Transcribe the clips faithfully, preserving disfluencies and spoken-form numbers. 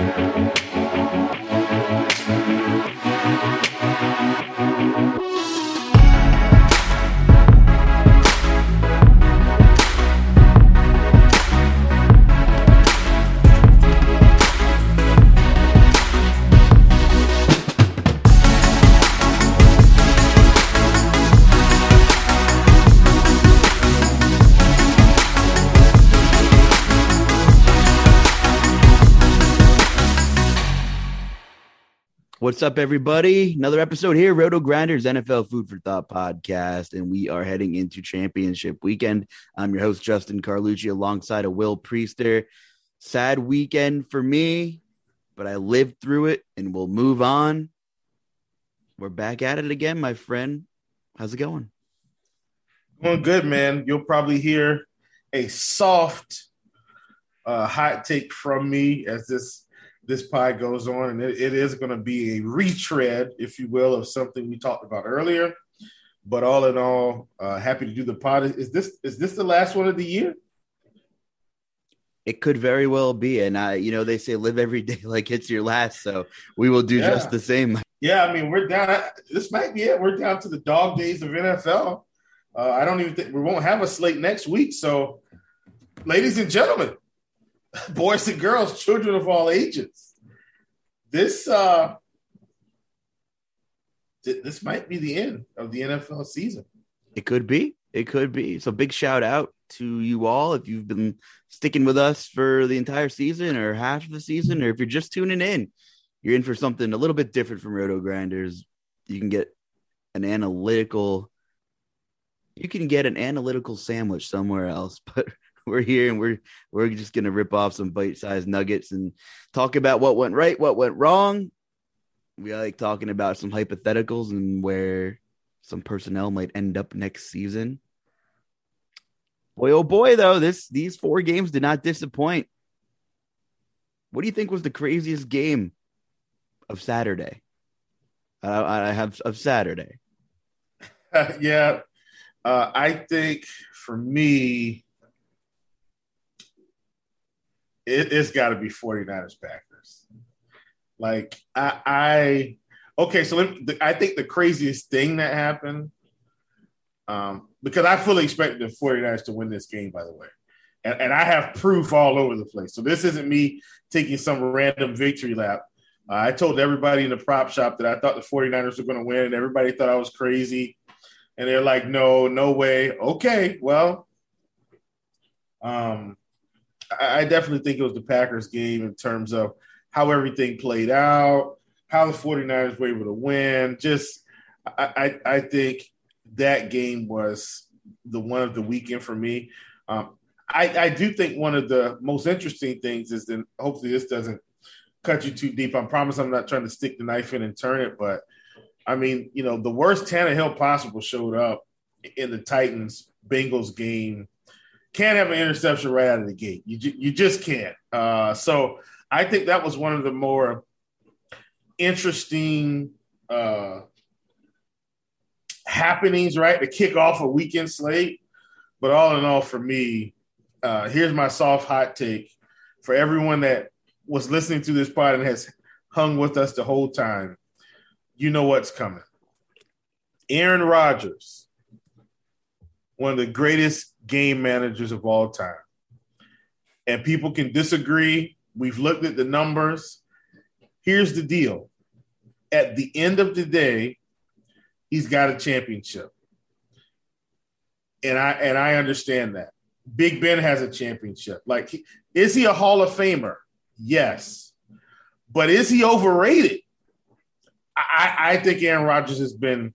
What's up, everybody? Another episode here, Roto Grinders N F L Food for Thought podcast, and we are heading into championship weekend. I'm your host, Justin Carlucci, alongside of Will Priester. Sad weekend for me, but I lived through it, and we'll move on. We're back at it again, my friend. How's it going? Going good, man. You'll probably hear a soft uh, hot take from me as this this pod goes on, and it, it is going to be a retread, if you will, of something we talked about earlier. But all in all, uh, happy to do the pod. Is this is this the last one of the year? It could very well be, and I, you know, they say live every day like it's your last, so we will do yeah. just the same. Yeah, I mean, we're down. This might be it. We're down to the dog days of N F L. Uh, I don't even think we won't have a slate next week. So, ladies and gentlemen, boys and girls, children of all ages, this uh, th- this might be the end of the N F L season. It could be. It could be. So big shout out to you all if you've been sticking with us for the entire season or half of the season, or if you're just tuning in, you're in for something a little bit different from Roto Grinders. You can get an analytical, you can get an analytical sandwich somewhere else, but we're here and we're we're just gonna rip off some bite-sized nuggets and talk about what went right, what went wrong. We like talking about some hypotheticals and where some personnel might end up next season. Boy, oh boy, though, this these four games did not disappoint. What do you think was the craziest game of Saturday? Uh, I have of Saturday. Uh, yeah, uh, I think for me, it, it's got to be 49ers Packers. Like I, I okay, so let me, I think the craziest thing that happened, um, because I fully expected the 49ers to win this game, by the way. And, and I have proof all over the place. So this isn't me taking some random victory lap. Uh, I told everybody in the prop shop that I thought the 49ers were going to win, and everybody thought I was crazy. And they're like, no, no way. Okay, well, um, I, I definitely think it was the Packers game in terms of how everything played out, how the 49ers were able to win. Just I, I, I think that game was the one of the weekend for me. Um, I, I do think one of the most interesting things is that hopefully this doesn't cut you too deep. I promise I'm not trying to stick the knife in and turn it, but I mean, you know, the worst Tannehill possible showed up in the Titans-Bengals game. Can't have an interception right out of the gate. You ju- you just can't. Uh, so I think that was one of the more interesting uh, happenings, right, to kick off a weekend slate. But all in all, for me, uh, here's my soft hot take for everyone that was listening to this pod and has hung with us the whole time. You know what's coming. Aaron Rodgers, one of the greatest game managers of all time. And people can disagree. We've looked at the numbers. Here's the deal. At the end of the day, he's got a championship. And I and I understand that. Big Ben has a championship. Like, is he a Hall of Famer? Yes. But is he overrated? I, I think Aaron Rodgers has been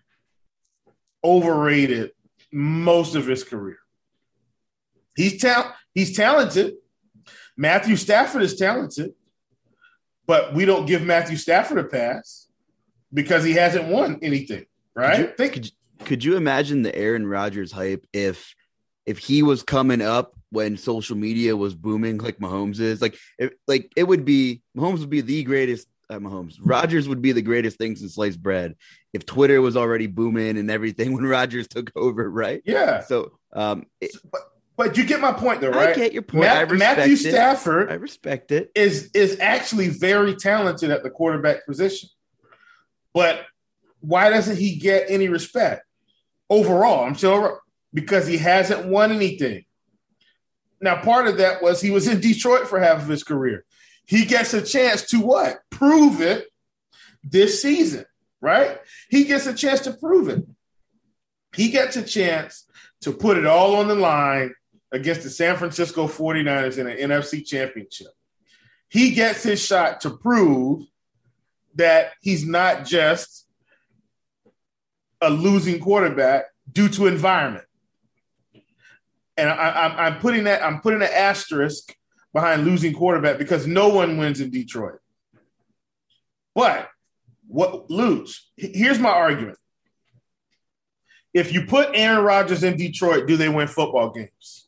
overrated most of his career. He's ta- he's talented. Matthew Stafford is talented, but we don't give Matthew Stafford a pass because he hasn't won anything, right? Could you, Think- could, could you imagine the Aaron Rodgers hype if if he was coming up when social media was booming like Mahomes is? Like, if, like it would be Mahomes would be the greatest. Uh, Mahomes Rodgers would be the greatest thing since sliced bread if Twitter was already booming and everything when Rodgers took over, right? Yeah. So, um, it, but But you get my point, though, right? I get your point. Matt, I respect Matthew it. Stafford I respect it. Is is actually very talented at the quarterback position. But why doesn't he get any respect overall? I'm sure because he hasn't won anything. Now, part of that was he was in Detroit for half of his career. He gets a chance to what? Prove it this season, right? He gets a chance to prove it. He gets a chance to put it all on the line against the San Francisco forty-niners in an N F C championship. He gets his shot to prove that he's not just a losing quarterback due to environment. And I, I'm putting that I'm putting an asterisk behind losing quarterback because no one wins in Detroit. But what lose? Here's my argument. If you put Aaron Rodgers in Detroit, do they win football games?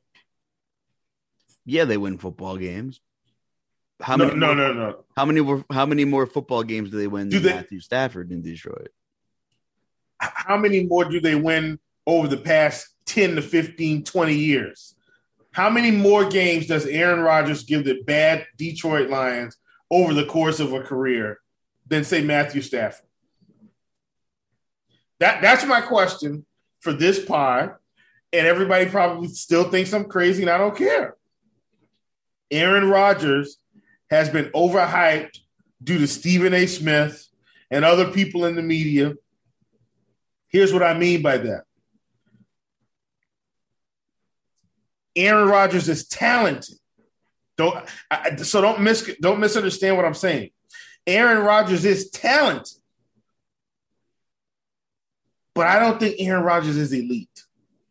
Yeah, they win football games. How no, many? No, more, no, no. How many more? How many more football games do they win do than they, Matthew Stafford in Detroit? How many more do they win over the past ten to fifteen, twenty years? How many more games does Aaron Rodgers give the bad Detroit Lions over the course of a career than, say, Matthew Stafford? That That's my question for this pod, and everybody probably still thinks I'm crazy, and I don't care. Aaron Rodgers has been overhyped due to Stephen A. Smith and other people in the media. Here's what I mean by that. Aaron Rodgers is talented. Don't I, so don't mis don't misunderstand what I'm saying. Aaron Rodgers is talented, but I don't think Aaron Rodgers is elite.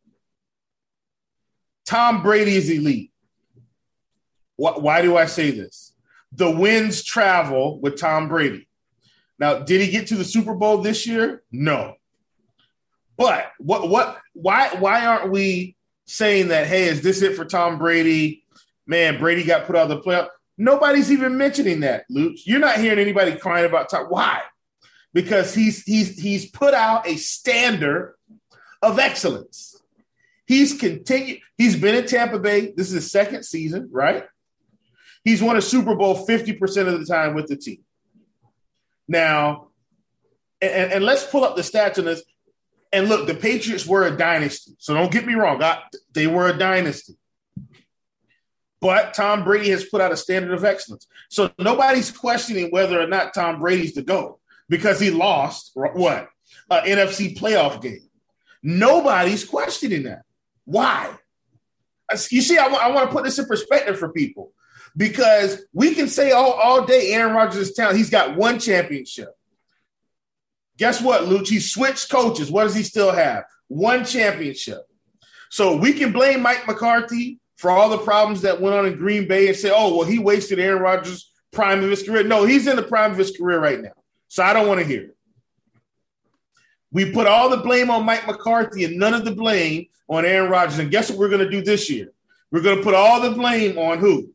Tom Brady is elite. Why, why do I say this? The winds travel with Tom Brady. Now, did he get to the Super Bowl this year? No. But what what why why aren't we saying that, hey, is this it for Tom Brady? Man, Brady got put out of the playoff. Nobody's even mentioning that, Luke. You're not hearing anybody crying about Tom. Why? Because he's he's he's put out a standard of excellence. He's continued, he's been in Tampa Bay. This is his second season, right? He's won a Super Bowl fifty percent of the time with the team. Now, and, and let's pull up the stats on this. And look, the Patriots were a dynasty. So don't get me wrong. I, they were a dynasty. But Tom Brady has put out a standard of excellence. So nobody's questioning whether or not Tom Brady's the GOAT because he lost, what, an N F C playoff game. Nobody's questioning that. Why? You see, I, w- I want to put this in perspective for people because we can say all, all day Aaron Rodgers is talented. He's got one championship. Guess what, Luch? He switched coaches. What does he still have? One championship. So we can blame Mike McCarthy for all the problems that went on in Green Bay and say, oh, well, he wasted Aaron Rodgers' prime of his career. No, he's in the prime of his career right now. So I don't want to hear it. We put all the blame on Mike McCarthy and none of the blame on Aaron Rodgers. And guess what we're going to do this year? We're going to put all the blame on who?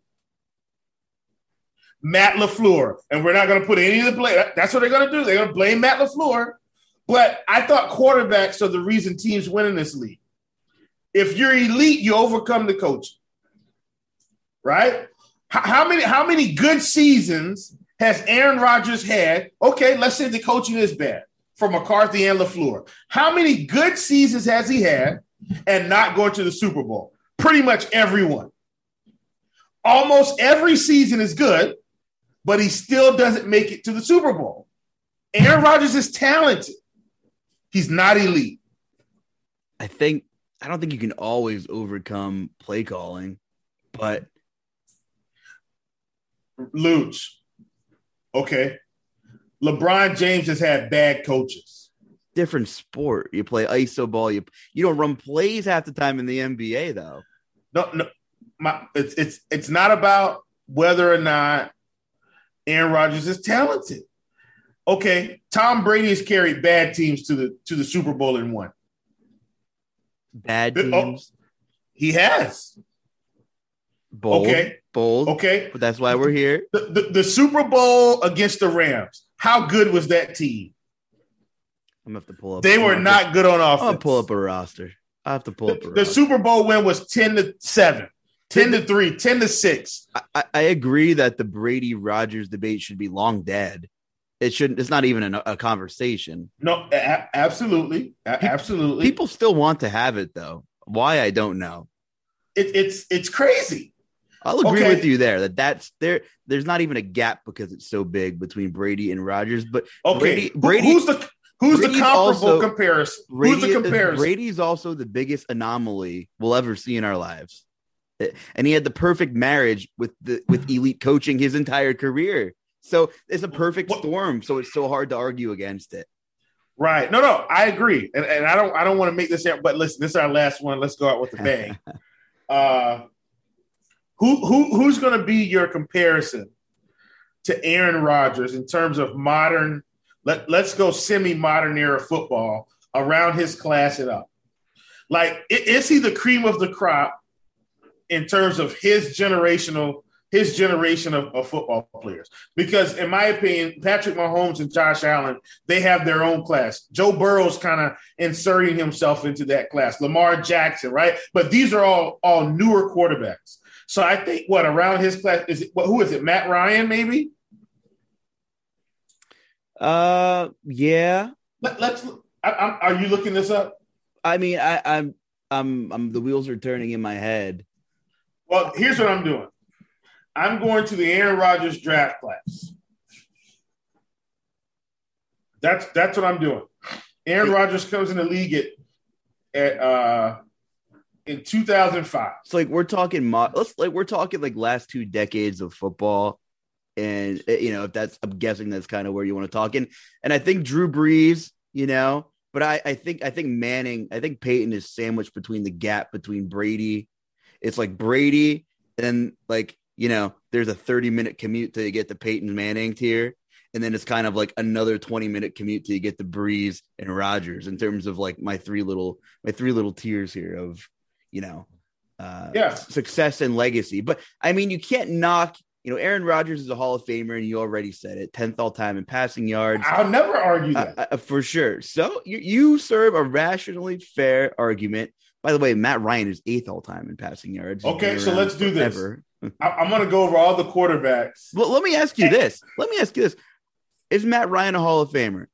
Matt LaFleur. And we're not going to put any of the blame. That's what they're going to do. They're going to blame Matt LaFleur. But I thought quarterbacks are the reason teams win in this league. If you're elite, you overcome the coaching. Right? How many, how many good seasons has Aaron Rodgers had? Okay, let's say the coaching is bad for McCarthy and LaFleur. How many good seasons has he had and not going to the Super Bowl? Pretty much every one. Almost every season is good, but he still doesn't make it to the Super Bowl. Aaron Rodgers is talented. He's not elite. I think I don't think you can always overcome play calling, but Luch. Okay. LeBron James has had bad coaches. Different sport. You play iso ball. You you don't run plays half the time in the N B A though. No, no. My, it's it's it's not about whether or not Aaron Rodgers is talented. Okay, Tom Brady has carried bad teams to the to the Super Bowl and won. Bad teams. Oh, he has. Bold. Okay. Bold. Okay. But that's why we're here. The, the, the Super Bowl against the Rams. How good was that team? I'm gonna have to pull up. They were not good on offense. I'm gonna pull up a roster. I have to pull The, up a the Super Bowl win was ten to seven, ten to three, ten to six. I, I agree that the Brady Rodgers debate should be long dead. It shouldn't. It's not even a, a conversation. No, a- absolutely, a- absolutely. People still want to have it though. Why, I don't know. It, it's it's crazy. I'll agree okay. with you there that that's there. There's not even a gap because it's so big between Brady and Rodgers. But okay, Brady, Brady who's the who's Brady's the comparable also, comparison? Brady, who's the comparison? Brady's also the biggest anomaly we'll ever see in our lives, and he had the perfect marriage with the with elite coaching his entire career. So it's a perfect what? storm. So it's so hard to argue against it. Right. No, no, I agree. And, and I don't I don't want to make this out, but listen, this is our last one. Let's go out with a bang. uh, who who who's going to be your comparison to Aaron Rodgers in terms of modern, let, let's go semi-modern era football around his class and up? Like, is he the cream of the crop in terms of his generational his generation of, of football players? Because in my opinion, Patrick Mahomes and Josh Allen, they have their own class. Joe Burrow's kind of inserting himself into that class. Lamar Jackson, right? But these are all, all newer quarterbacks. So I think what around his class is it, what, who is it? Matt Ryan, maybe? Uh, yeah. Let, let's. I, I, are you looking this up? I mean, I, I'm, I'm, I'm. The wheels are turning in my head. Well, here's what I'm doing. I'm going to the Aaron Rodgers draft class. That's that's what I'm doing. Aaron Rodgers comes in the league at, at uh, in two thousand five. So like we're talking, let's like we're talking like last two decades of football, and you know if that's I'm guessing that's kind of where you want to talk in. And I think Drew Brees, you know, but I I think I think Manning, I think Peyton is sandwiched between the gap between Brady. It's like Brady and like. You know, there's a thirty minute commute till you get the Peyton Manning tier. And then it's kind of like another twenty minute commute till you get the Breeze and Rodgers in terms of like my three little, my three little tiers here of, you know, uh, yeah. success and legacy. But I mean, you can't knock, you know, Aaron Rodgers is a Hall of Famer and you already said it, tenth all time in passing yards. I'll never argue that. Uh, uh, for sure. So you, you serve a rationally fair argument. By the way, Matt Ryan is eighth all time in passing yards. Okay, so let's do forever. this. I'm going to go over all the quarterbacks. Well, let me ask you this. Let me ask you this. Is Matt Ryan a Hall of Famer?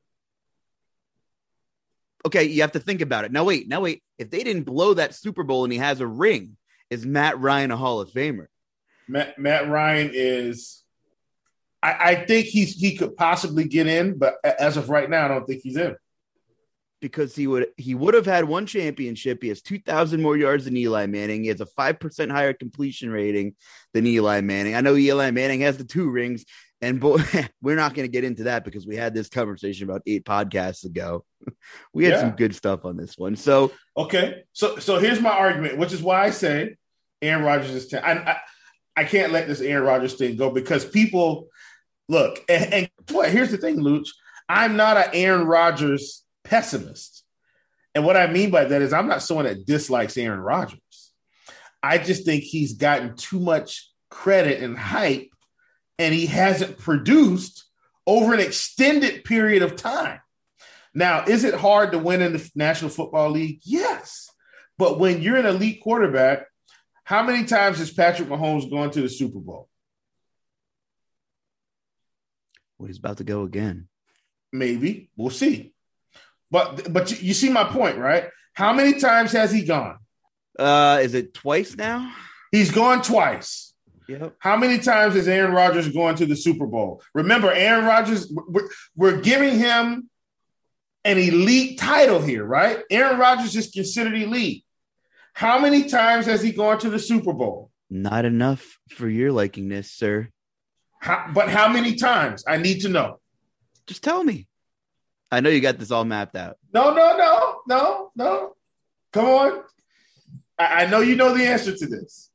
Okay, you have to think about it. Now, wait. Now, wait. If they didn't blow that Super Bowl and he has a ring, is Matt Ryan a Hall of Famer? Matt, Matt Ryan is – I think he's he could possibly get in, but as of right now, I don't think he's in. Because he would he would have had one championship. He has two thousand more yards than Eli Manning. He has a five percent higher completion rating than Eli Manning. I know Eli Manning has the two rings, and boy, we're not going to get into that because we had this conversation about eight podcasts ago. We had yeah. some good stuff on this one. So okay, so so here's my argument, which is why I say Aaron Rodgers is ten. I, I, I can't let this Aaron Rodgers thing go because people look. And, and what? Here's the thing, Luch. I'm not an Aaron Rodgers pessimist. And what I mean by that is I'm not someone that dislikes Aaron Rodgers. I just think he's gotten too much credit and hype, and he hasn't produced over an extended period of time. Now, is it hard to win in the National Football League? Yes. But when you're an elite quarterback, how many times has Patrick Mahomes gone to the Super Bowl? Well, he's about to go again. Maybe. We'll see. But but you, you see my point, right? How many times has he gone? Uh, is it twice now? He's gone twice. Yep. How many times is Aaron Rodgers going to the Super Bowl? Remember, Aaron Rodgers, we're, we're giving him an elite title here, right? Aaron Rodgers is considered elite. How many times has he gone to the Super Bowl? Not enough for your likingness, sir. How, but how many times? I need to know. Just tell me. I know you got this all mapped out. No, no, no, no, no. Come on. I, I know you know the answer to this.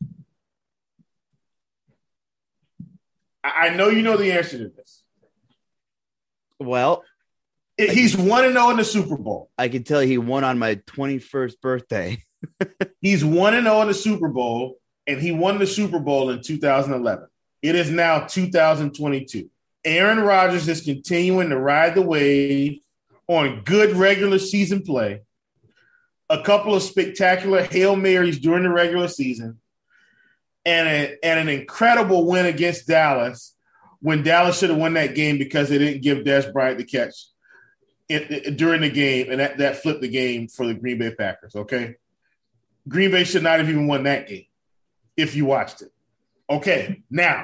I, I know you know the answer to this. Well, it, he's one and zero in the Super Bowl. I can tell you he won on my twenty-first birthday. He's one and zero in the Super Bowl, and he won the Super Bowl in two thousand eleven. It is now two thousand twenty-two. Aaron Rodgers is continuing to ride the wave on good regular season play. a couple of spectacular Hail Marys during the regular season, and, a, and an incredible win against Dallas when Dallas should have won that game because they didn't give Des Bryant the catch it, it, during the game, and that, that flipped the game for the Green Bay Packers, okay? Green Bay should not have even won that game if you watched it. Okay, now,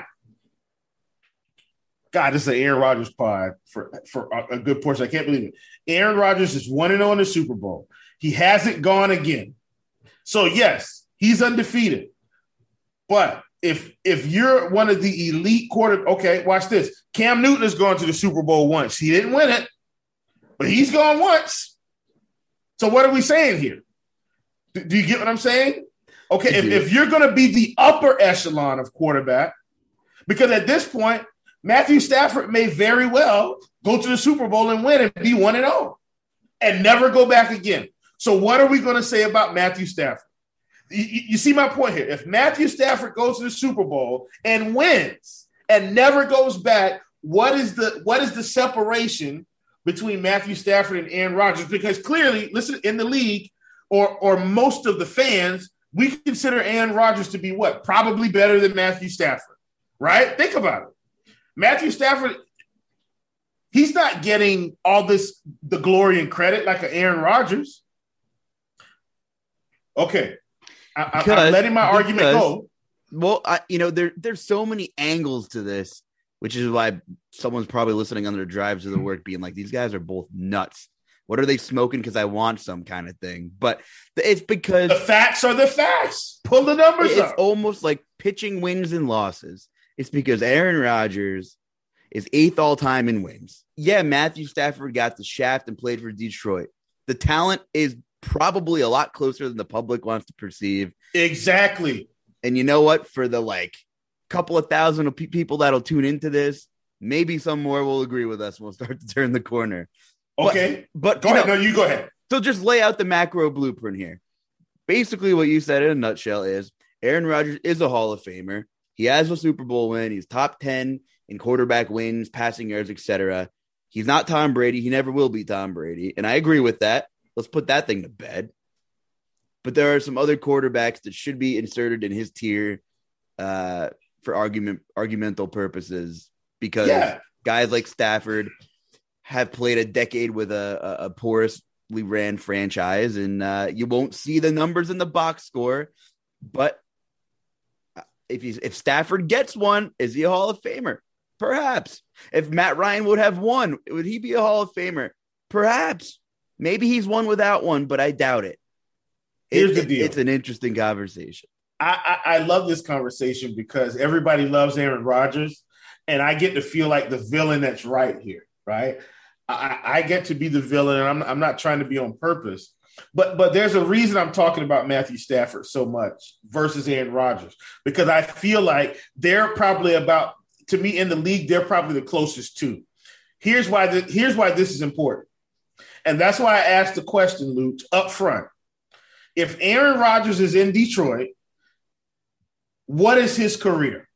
God, this is an Aaron Rodgers pod for, for a, a good portion. I can't believe it. Aaron Rodgers is one and oh in the Super Bowl. He hasn't gone again. So, yes, he's undefeated. But if if you're one of the elite quarter, okay, watch this. Cam Newton has gone to the Super Bowl once. He didn't win it, but he's gone once. So what are we saying here? Do, do you get what I'm saying? Okay, if, if you're going to be the upper echelon of quarterback, because at this point, Matthew Stafford may very well go to the Super Bowl and win and be one and oh and never go back again. So what are we going to say about Matthew Stafford? You, you see my point here. If Matthew Stafford goes to the Super Bowl and wins and never goes back, what is the what is the separation between Matthew Stafford and Aaron Rodgers? Because clearly, listen, in the league or or most of the fans, we consider Aaron Rodgers to be what? Probably better than Matthew Stafford, right? Think about it. Matthew Stafford, he's not getting all this, the glory and credit like an Aaron Rodgers. Okay. I, because, I'm letting my because, argument go. Well, I, you know, there there's so many angles to this, which is why someone's probably listening on their drives to the work being like, these guys are both nuts. What are they smoking? Because I want some kind of thing. But it's because the facts are the facts. Pull the numbers it's up. It's almost like pitching wins and losses. It's because Aaron Rodgers is eighth all time in wins. Yeah, Matthew Stafford got the shaft and played for Detroit. The talent is probably a lot closer than the public wants to perceive. Exactly. And you know what? For the like couple of thousand of pe- people that'll tune into this, maybe some more will agree with us. We'll start to turn the corner. Okay. But, but go ahead. Know, no, you go ahead. So just lay out the macro blueprint here. Basically what you said in a nutshell is Aaron Rodgers is a Hall of Famer. He has a Super Bowl win. He's top ten in quarterback wins, passing yards, et cetera. He's not Tom Brady. He never will be Tom Brady. And I agree with that. Let's put that thing to bed. But there are some other quarterbacks that should be inserted in his tier uh, for argument argumental purposes because yeah. guys like Stafford have played a decade with a, a, a porously ran franchise, and uh, you won't see the numbers in the box score. But if he's, if Stafford gets one, is he a Hall of Famer? Perhaps. If Matt Ryan would have one, would he be a Hall of Famer? Perhaps. Maybe he's won without one, but I doubt it. Here's it, the deal. It's an interesting conversation. I, I, I love this conversation because everybody loves Aaron Rodgers, and I get to feel like the villain that's right here, right? I, I get to be the villain, and I'm, I'm not trying to be on purpose. But but there's a reason I'm talking about Matthew Stafford so much versus Aaron Rodgers, because I feel like they're probably about, to me in the league, they're probably the closest to. Here's why the, here's why this is important. And that's why I asked the question, Luke, up front. If Aaron Rodgers is in Detroit, what is his career?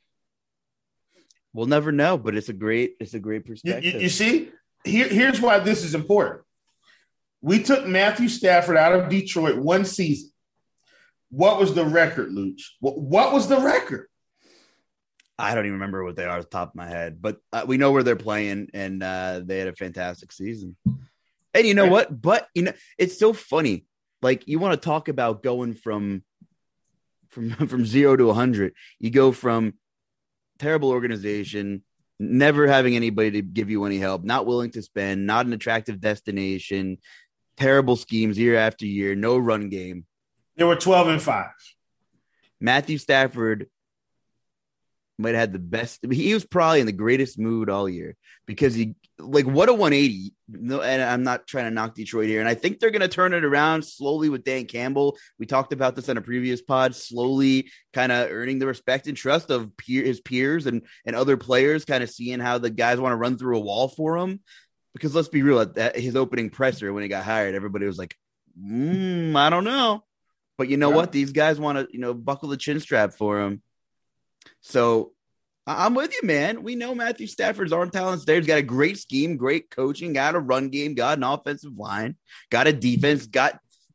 We'll never know, but it's a great, it's a great perspective. You, you, you see, Here, here's why this is important. We took Matthew Stafford out of Detroit one season. What was the record, Luch? What, what was the record? I don't even remember what they are off the top of my head, but uh, we know where they're playing, and uh, they had a fantastic season. And you know right. what? But you know, it's so funny. Like, you want to talk about going from from from zero to a hundred. You go from terrible organization, never having anybody to give you any help, not willing to spend, not an attractive destination, terrible schemes year after year, no run game. They were twelve and five. Matthew Stafford might have had the best. He was probably in the greatest mood all year because he, like, what a one eighty. No, and I'm not trying to knock Detroit here. And I think they're going to turn it around slowly with Dan Campbell. We talked about this on a previous pod, slowly kind of earning the respect and trust of peer, his peers and, and other players, kind of seeing how the guys want to run through a wall for him. Because let's be real, at that, his opening presser when he got hired, everybody was like, mm, I don't know. But you know yeah. what? These guys want to, you know, buckle the chin strap for him. So I'm with you, man. We know Matthew Stafford's arm talent's there. He's got a great scheme, great coaching, got a run game, got an offensive line, got a defense, got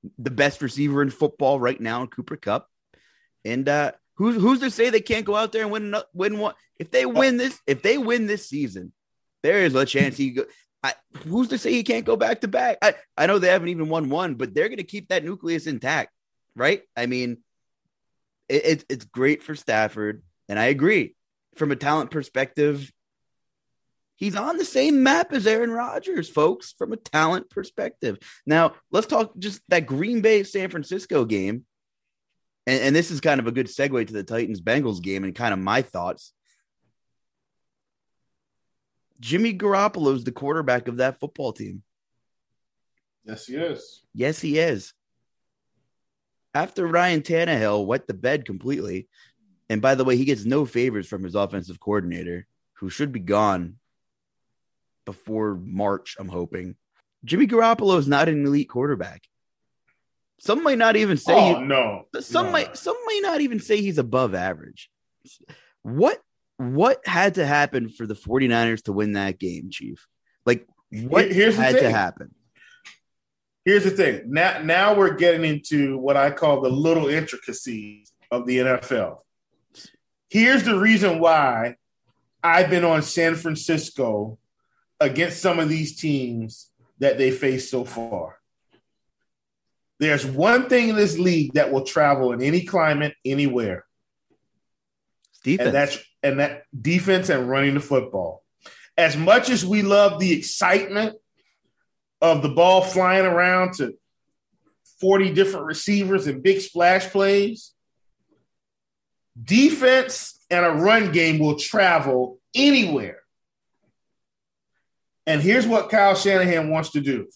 the best receiver in football right now in Cooper Kupp. And uh, who's who's to say they can't go out there and win win one? If they win this, if they win this season, there is a chance he go. I, who's to say he can't go back to back? I, I know they haven't even won one, but they're going to keep that nucleus intact, right? I mean, it, it, it's great for Stafford, and I agree. From a talent perspective, he's on the same map as Aaron Rodgers, folks, from a talent perspective. Now, let's talk just that Green Bay-San Francisco game. And, and this is kind of a good segue to the Titans-Bengals game and kind of my thoughts. Jimmy Garoppolo is the quarterback of that football team. Yes, he is. Yes, he is. After Ryan Tannehill wet the bed completely, and by the way, he gets no favors from his offensive coordinator, who should be gone before March, I'm hoping. Jimmy Garoppolo is not an elite quarterback. Some might not even say oh, he, no. Some no. might some might not even say he's above average. What what had to happen for the 49ers to win that game, Chief? Like what Here's had to happen? Here's the thing. Now now we're getting into what I call the little intricacies of the N F L. Here's the reason why I've been on San Francisco against some of these teams that they face so far. There's one thing in this league that will travel in any climate, anywhere. Defense. And that's and that defense and running the football. As much as we love the excitement of the ball flying around to forty different receivers and big splash plays, defense and a run game will travel anywhere. And here's what Kyle Shanahan wants to do.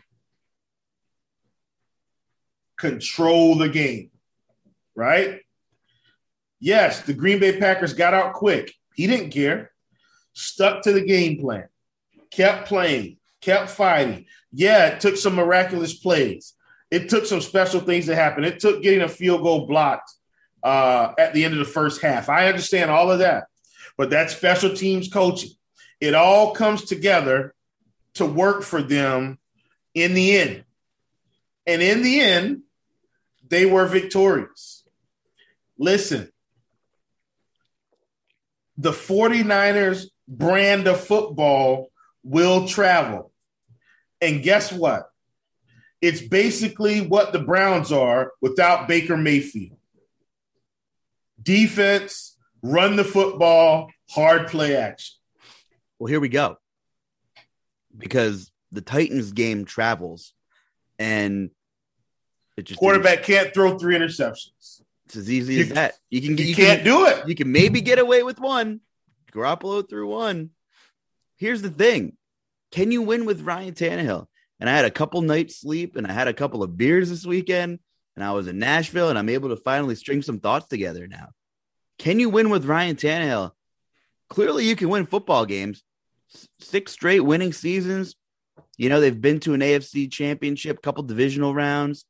Control the game, right? Yes, the Green Bay Packers got out quick. He didn't care. Stuck to the game plan. Kept playing. Kept fighting. Yeah, it took some miraculous plays. It took some special things to happen. It took getting a field goal blocked uh, at the end of the first half. I understand all of that. But that's special teams coaching. It all comes together to work for them in the end. And in the end, they were victorious. Listen, the 49ers brand of football will travel. And guess what? It's basically what the Browns are without Baker Mayfield. Defense, run the football, hard play action. Well, here we go. Because the Titans game travels and it just quarterback can't throw three interceptions. It's as easy you, as that. You can you, you can't can, do it. You can maybe get away with one. Garoppolo threw one. Here's the thing. Can you win with Ryan Tannehill? And I had a couple nights sleep and I had a couple of beers this weekend and I was in Nashville and I'm able to finally string some thoughts together now. Can you win with Ryan Tannehill? Clearly you can win football games. Six straight winning seasons. You know, they've been to an A F C championship, couple divisional rounds.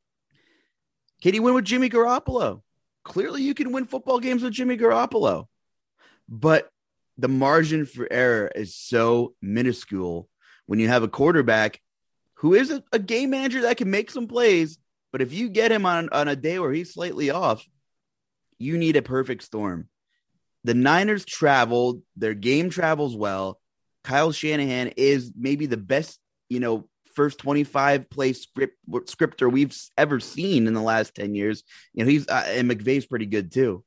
Can you win with Jimmy Garoppolo? Clearly you can win football games with Jimmy Garoppolo. But the margin for error is so minuscule when you have a quarterback who is a, a game manager that can make some plays. But if you get him on, on a day where he's slightly off, you need a perfect storm. The Niners traveled. Their game travels well. Kyle Shanahan is maybe the best, you know, first twenty-five play script scripter we've ever seen in the last ten years. You know, he's uh, and McVay's pretty good too.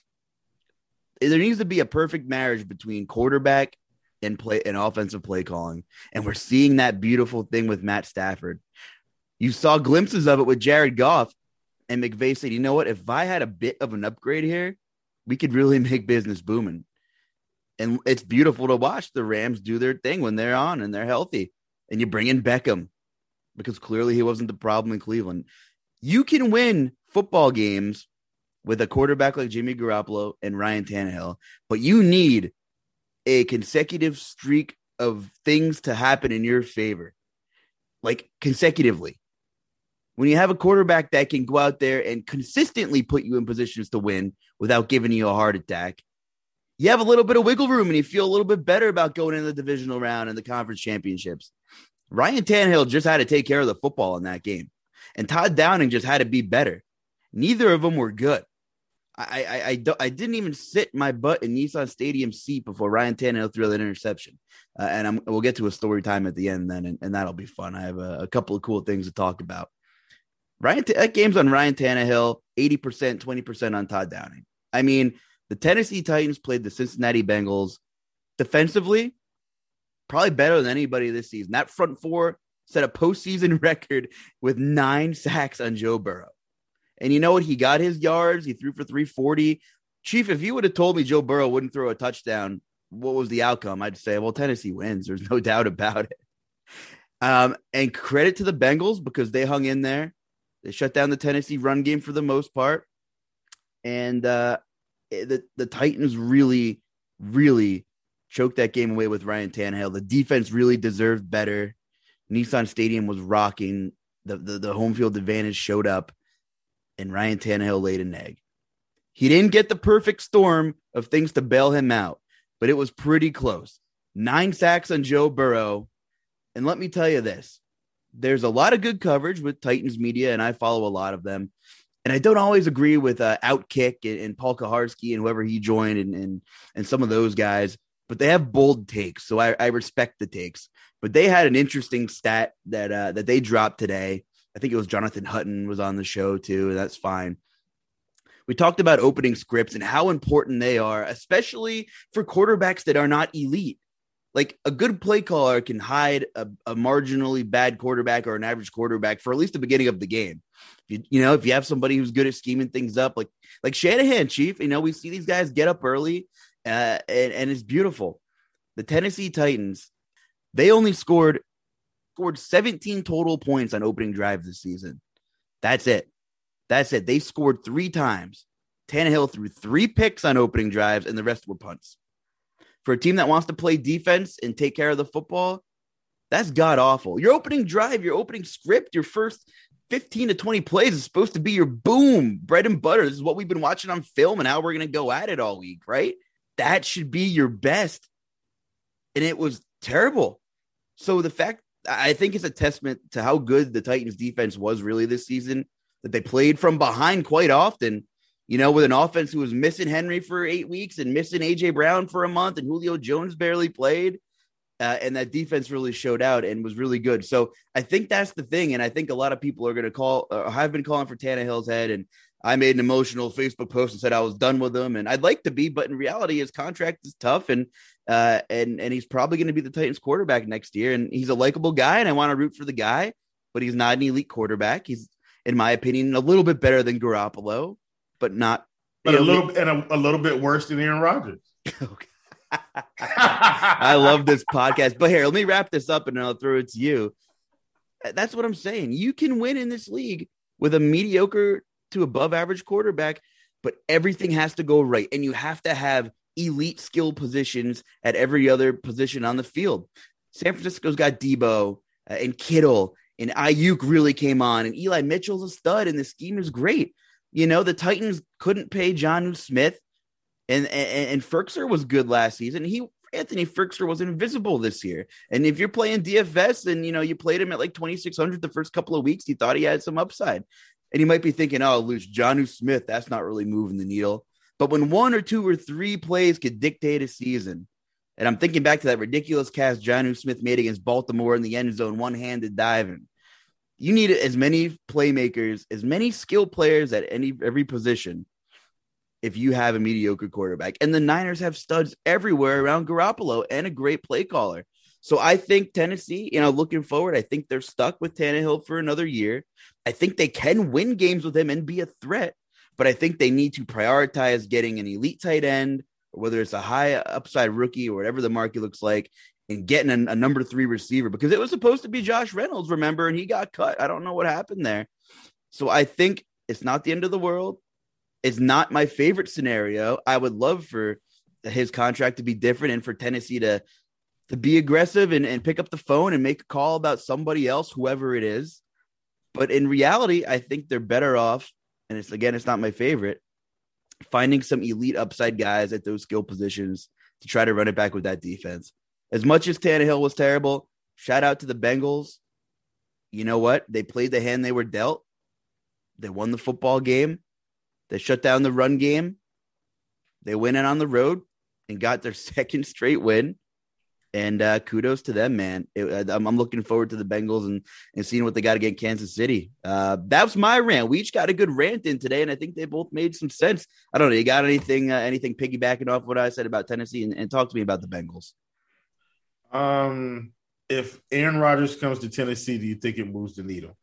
There needs to be a perfect marriage between quarterback and play and offensive play calling. And we're seeing that beautiful thing with Matt Stafford. You saw glimpses of it with Jared Goff, and McVay said, you know what, if I had a bit of an upgrade here, we could really make business booming. And it's beautiful to watch the Rams do their thing when they're on and they're healthy. And you bring in Beckham because clearly he wasn't the problem in Cleveland. You can win football games with a quarterback like Jimmy Garoppolo and Ryan Tannehill, but you need a consecutive streak of things to happen in your favor, like consecutively. When you have a quarterback that can go out there and consistently put you in positions to win without giving you a heart attack, you have a little bit of wiggle room and you feel a little bit better about going into the divisional round and the conference championships. Ryan Tannehill just had to take care of the football in that game. And Todd Downing just had to be better. Neither of them were good. I I I, don't, I didn't even sit my butt in Nissan Stadium seat before Ryan Tannehill threw that interception. Uh, and I'm, we'll get to a story time at the end then, and, and that'll be fun. I have a, a couple of cool things to talk about. Ryan, that game's on Ryan Tannehill, eighty percent, twenty percent on Todd Downing. I mean, the Tennessee Titans played the Cincinnati Bengals defensively, probably better than anybody this season. That front four set a postseason record with nine sacks on Joe Burrow. And you know what? He got his yards. He threw for three forty. Chief, if you would have told me Joe Burrow wouldn't throw a touchdown, what was the outcome? I'd say, well, Tennessee wins. There's no doubt about it. Um, and credit to the Bengals because they hung in there. They shut down the Tennessee run game for the most part. And uh, the, the Titans really, really choked that game away with Ryan Tannehill. The defense really deserved better. Nissan Stadium was rocking. The, the, the home field advantage showed up. And Ryan Tannehill laid an egg. He didn't get the perfect storm of things to bail him out, but it was pretty close. Nine sacks on Joe Burrow. And let me tell you this. There's a lot of good coverage with Titans media, and I follow a lot of them. And I don't always agree with uh, Outkick and, and Paul Kaharski and whoever he joined and, and, and some of those guys, but they have bold takes, so I, I respect the takes. But they had an interesting stat that uh, that they dropped today. I think it was Jonathan Hutton was on the show too, and that's fine. We talked about opening scripts and how important they are, especially for quarterbacks that are not elite. Like a good play caller can hide a, a marginally bad quarterback or an average quarterback for at least the beginning of the game. You, you know, if you have somebody who's good at scheming things up, like like Shanahan, Chief, you know, we see these guys get up early uh, and, and it's beautiful. The Tennessee Titans, they only scored scored seventeen total points on opening drive this season. That's it. That's it. They scored three times. Tannehill threw three picks on opening drives, and the rest were punts. For a team that wants to play defense and take care of the football, that's god-awful. Your opening drive, your opening script, your first fifteen to twenty plays is supposed to be your boom, bread and butter. This is what we've been watching on film and how we're going to go at it all week, right? That should be your best. And it was terrible. So the fact, I think it's a testament to how good the Titans defense was really this season, that they played from behind quite often, you know, with an offense who was missing Henry for eight weeks and missing A J Brown for a month and Julio Jones barely played. Uh, and that defense really showed out and was really good. So I think that's the thing. And I think a lot of people are going to call, or have been calling for Tannehill's head. And I made an emotional Facebook post and said I was done with him. And I'd like to be, but in reality, his contract is tough. And, uh, and, and he's probably going to be the Titans quarterback next year. And he's a likable guy and I want to root for the guy, but he's not an elite quarterback. He's, in my opinion, a little bit better than Garoppolo, but not. But a know, little, and a, a little bit worse than Aaron Rodgers. Okay. I love this podcast, but here, let me wrap this up and I'll throw it to you. That's what I'm saying. You can win in this league with a mediocre to above average quarterback, but everything has to go right. And you have to have elite skill positions at every other position on the field. San Francisco's got Debo uh, and Kittle and Ayuk really came on and Eli Mitchell's a stud and the scheme is great. You know, the Titans couldn't pay Jonnu Smith. And, and and Firkser was good last season. He Anthony Firkser was invisible this year. And if you're playing D F S and, you know, you played him at like twenty-six hundred the first couple of weeks, you thought he had some upside. And you might be thinking, oh, Luce, Jonnu Smith, that's not really moving the needle. But when one or two or three plays could dictate a season, and I'm thinking back to that ridiculous cast Jonnu Smith made against Baltimore in the end zone, one-handed diving. You need as many playmakers, as many skill players at any every position if you have a mediocre quarterback. And the Niners have studs everywhere around Garoppolo and a great play caller. So I think Tennessee, you know, looking forward, I think they're stuck with Tannehill for another year. I think they can win games with him and be a threat, but I think they need to prioritize getting an elite tight end, or whether it's a high upside rookie or whatever the market looks like, and getting a, a number three receiver, because it was supposed to be Josh Reynolds, remember, and he got cut. I don't know what happened there. So I think it's not the end of the world. It's not my favorite scenario. I would love for his contract to be different and for Tennessee to, to be aggressive and, and pick up the phone and make a call about somebody else, whoever it is. But in reality, I think they're better off. And it's, again, it's not my favorite, finding some elite upside guys at those skill positions to try to run it back with that defense. As much as Tannehill was terrible, shout out to the Bengals. you know what? They played the hand they were dealt. They won the football game. They shut down the run game. They went in on the road and got their second straight win. And uh, kudos to them, man. It, I'm, I'm looking forward to the Bengals and, and seeing what they got against Kansas City. Uh, that was my rant. We each got a good rant in today, and I think they both made some sense. I don't know. You got anything uh, anything piggybacking off what I said about Tennessee? And, and talk to me about the Bengals. Um, if Aaron Rodgers comes to Tennessee, do you think it moves the needle?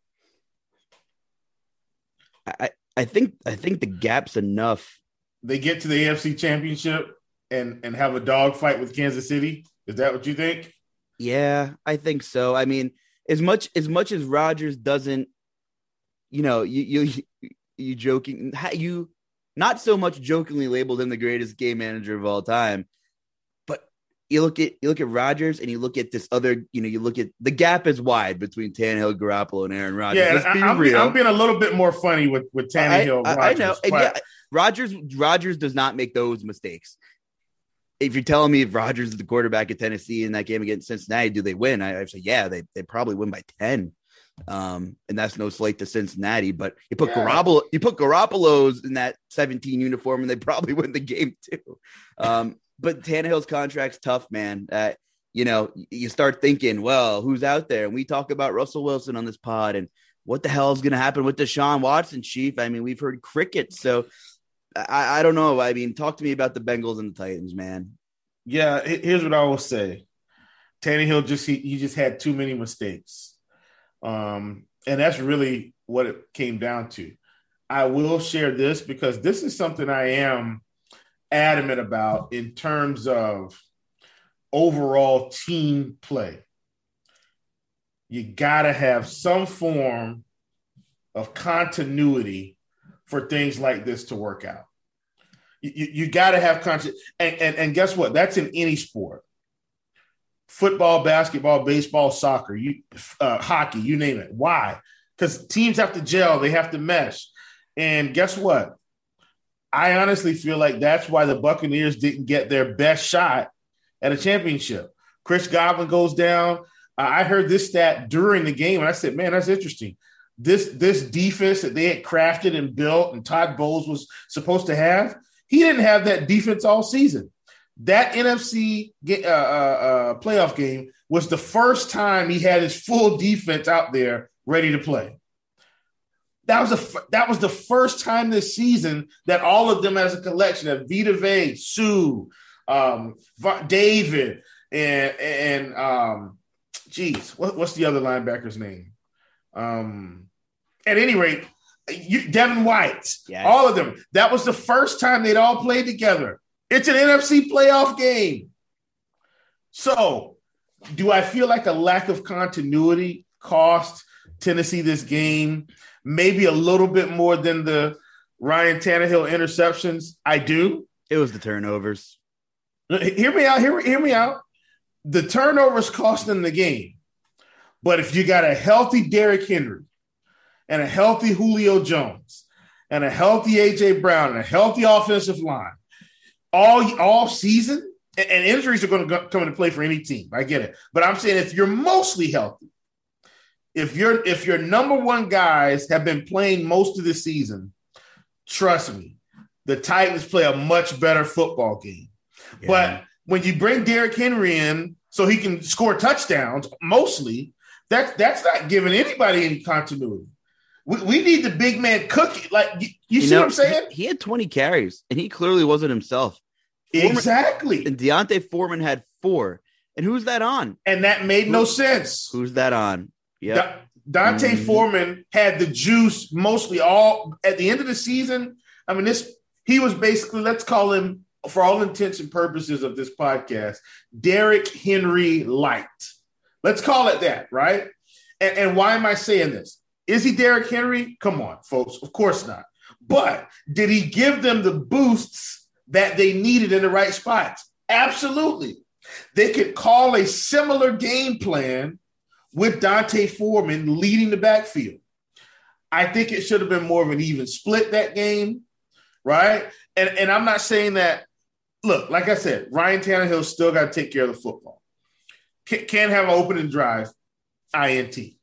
I, I think I think the gap's enough. They get to the A F C Championship and, and have a dogfight with Kansas City. Is that what you think? Yeah, I think so. I mean, as much as much as Rodgers doesn't, you know, you you you joking, you not so much jokingly labeled him the greatest game manager of all time, but you look at you look at Rodgers and you look at this other, you know, you look at the gap is wide between Tannehill, Garoppolo, and Aaron Rodgers. Yeah, Let's be I'm, real. I'm being a little bit more funny with with Tannehill. I, I, I know. But... Yeah, Rodgers Rodgers does not make those mistakes. If you're telling me if Rodgers is the quarterback at Tennessee in that game against Cincinnati, do they win? I, I say, yeah, they they probably win by ten. Um, and that's no slight to Cincinnati, but you put yeah. Garoppolo, you put Garoppolo's in that seventeen uniform and they probably win the game too. Um, but Tannehill's contract's tough, man. Uh, you know, you start thinking, well, who's out there? And we talk about Russell Wilson on this pod and what the hell is going to happen with Deshaun Watson, Chief? I mean, we've heard crickets, so I, I don't know. I mean, talk to me about the Bengals and the Titans, man. Yeah, here's what I will say. Tannehill just he, he just had too many mistakes. Um, and that's really what it came down to. I will share this because this is something I am adamant about in terms of overall team play. You got to have some form of continuity for things like this to work out. You, you got to have conscious, and, and, and guess what? That's in any sport. Football, basketball, baseball, soccer, you, uh, hockey, you name it. Why? Because teams have to gel. They have to mesh. And guess what? I honestly feel like that's why the Buccaneers didn't get their best shot at a championship. Chris Godwin goes down. Uh, I heard this stat during the game, and I said, man, that's interesting. This, this defense that they had crafted and built and Todd Bowles was supposed to have, he didn't have that defense all season. That N F C uh, uh, uh, playoff game was the first time he had his full defense out there ready to play. That was the that was the first time this season that all of them as a collection of Vita Vea, Sue, um, David, and and um, geez, what, what's the other linebacker's name? Um, at any rate, you, Devin White, yes. All of them. That was the first time they'd all played together. It's an N F C playoff game. So, do I feel like a lack of continuity cost Tennessee this game? Maybe a little bit more than the Ryan Tannehill interceptions. I do. It was the turnovers. Hear me out. Hear, hear me out. The turnovers cost them the game. But if you got a healthy Derrick Henry and a healthy Julio Jones and a healthy A J Brown and a healthy offensive line all, all season, and, and injuries are going to come into play for any team. I get it. But I'm saying if you're mostly healthy, If your if your number one guys have been playing most of the season, trust me, the Titans play a much better football game. Yeah. But when you bring Derrick Henry in so he can score touchdowns, mostly, that, that's not giving anybody any continuity. We, we need the big man cookie. Like, you, you, you see know, what I'm saying? He, he had twenty carries, and he clearly wasn't himself. Foreman, exactly. And D'Onta Foreman had four. And who's that on? And that made Who, no sense. Who's that on? Yeah, D'Onta mm-hmm. Foreman had the juice mostly all at the end of the season. I mean, this he was basically, let's call him, for all intents and purposes of this podcast, Derrick Henry light. Let's call it that, right? And, and why am I saying this? Is he Derrick Henry? Come on, folks. Of course not. But did he give them the boosts that they needed in the right spots? Absolutely. They could call a similar game plan with D'Onta Foreman leading the backfield. I think it should have been more of an even split that game, right? And, and I'm not saying that, look, like I said, Ryan Tannehill still got to take care of the football. Can't have an opening drive, I N T.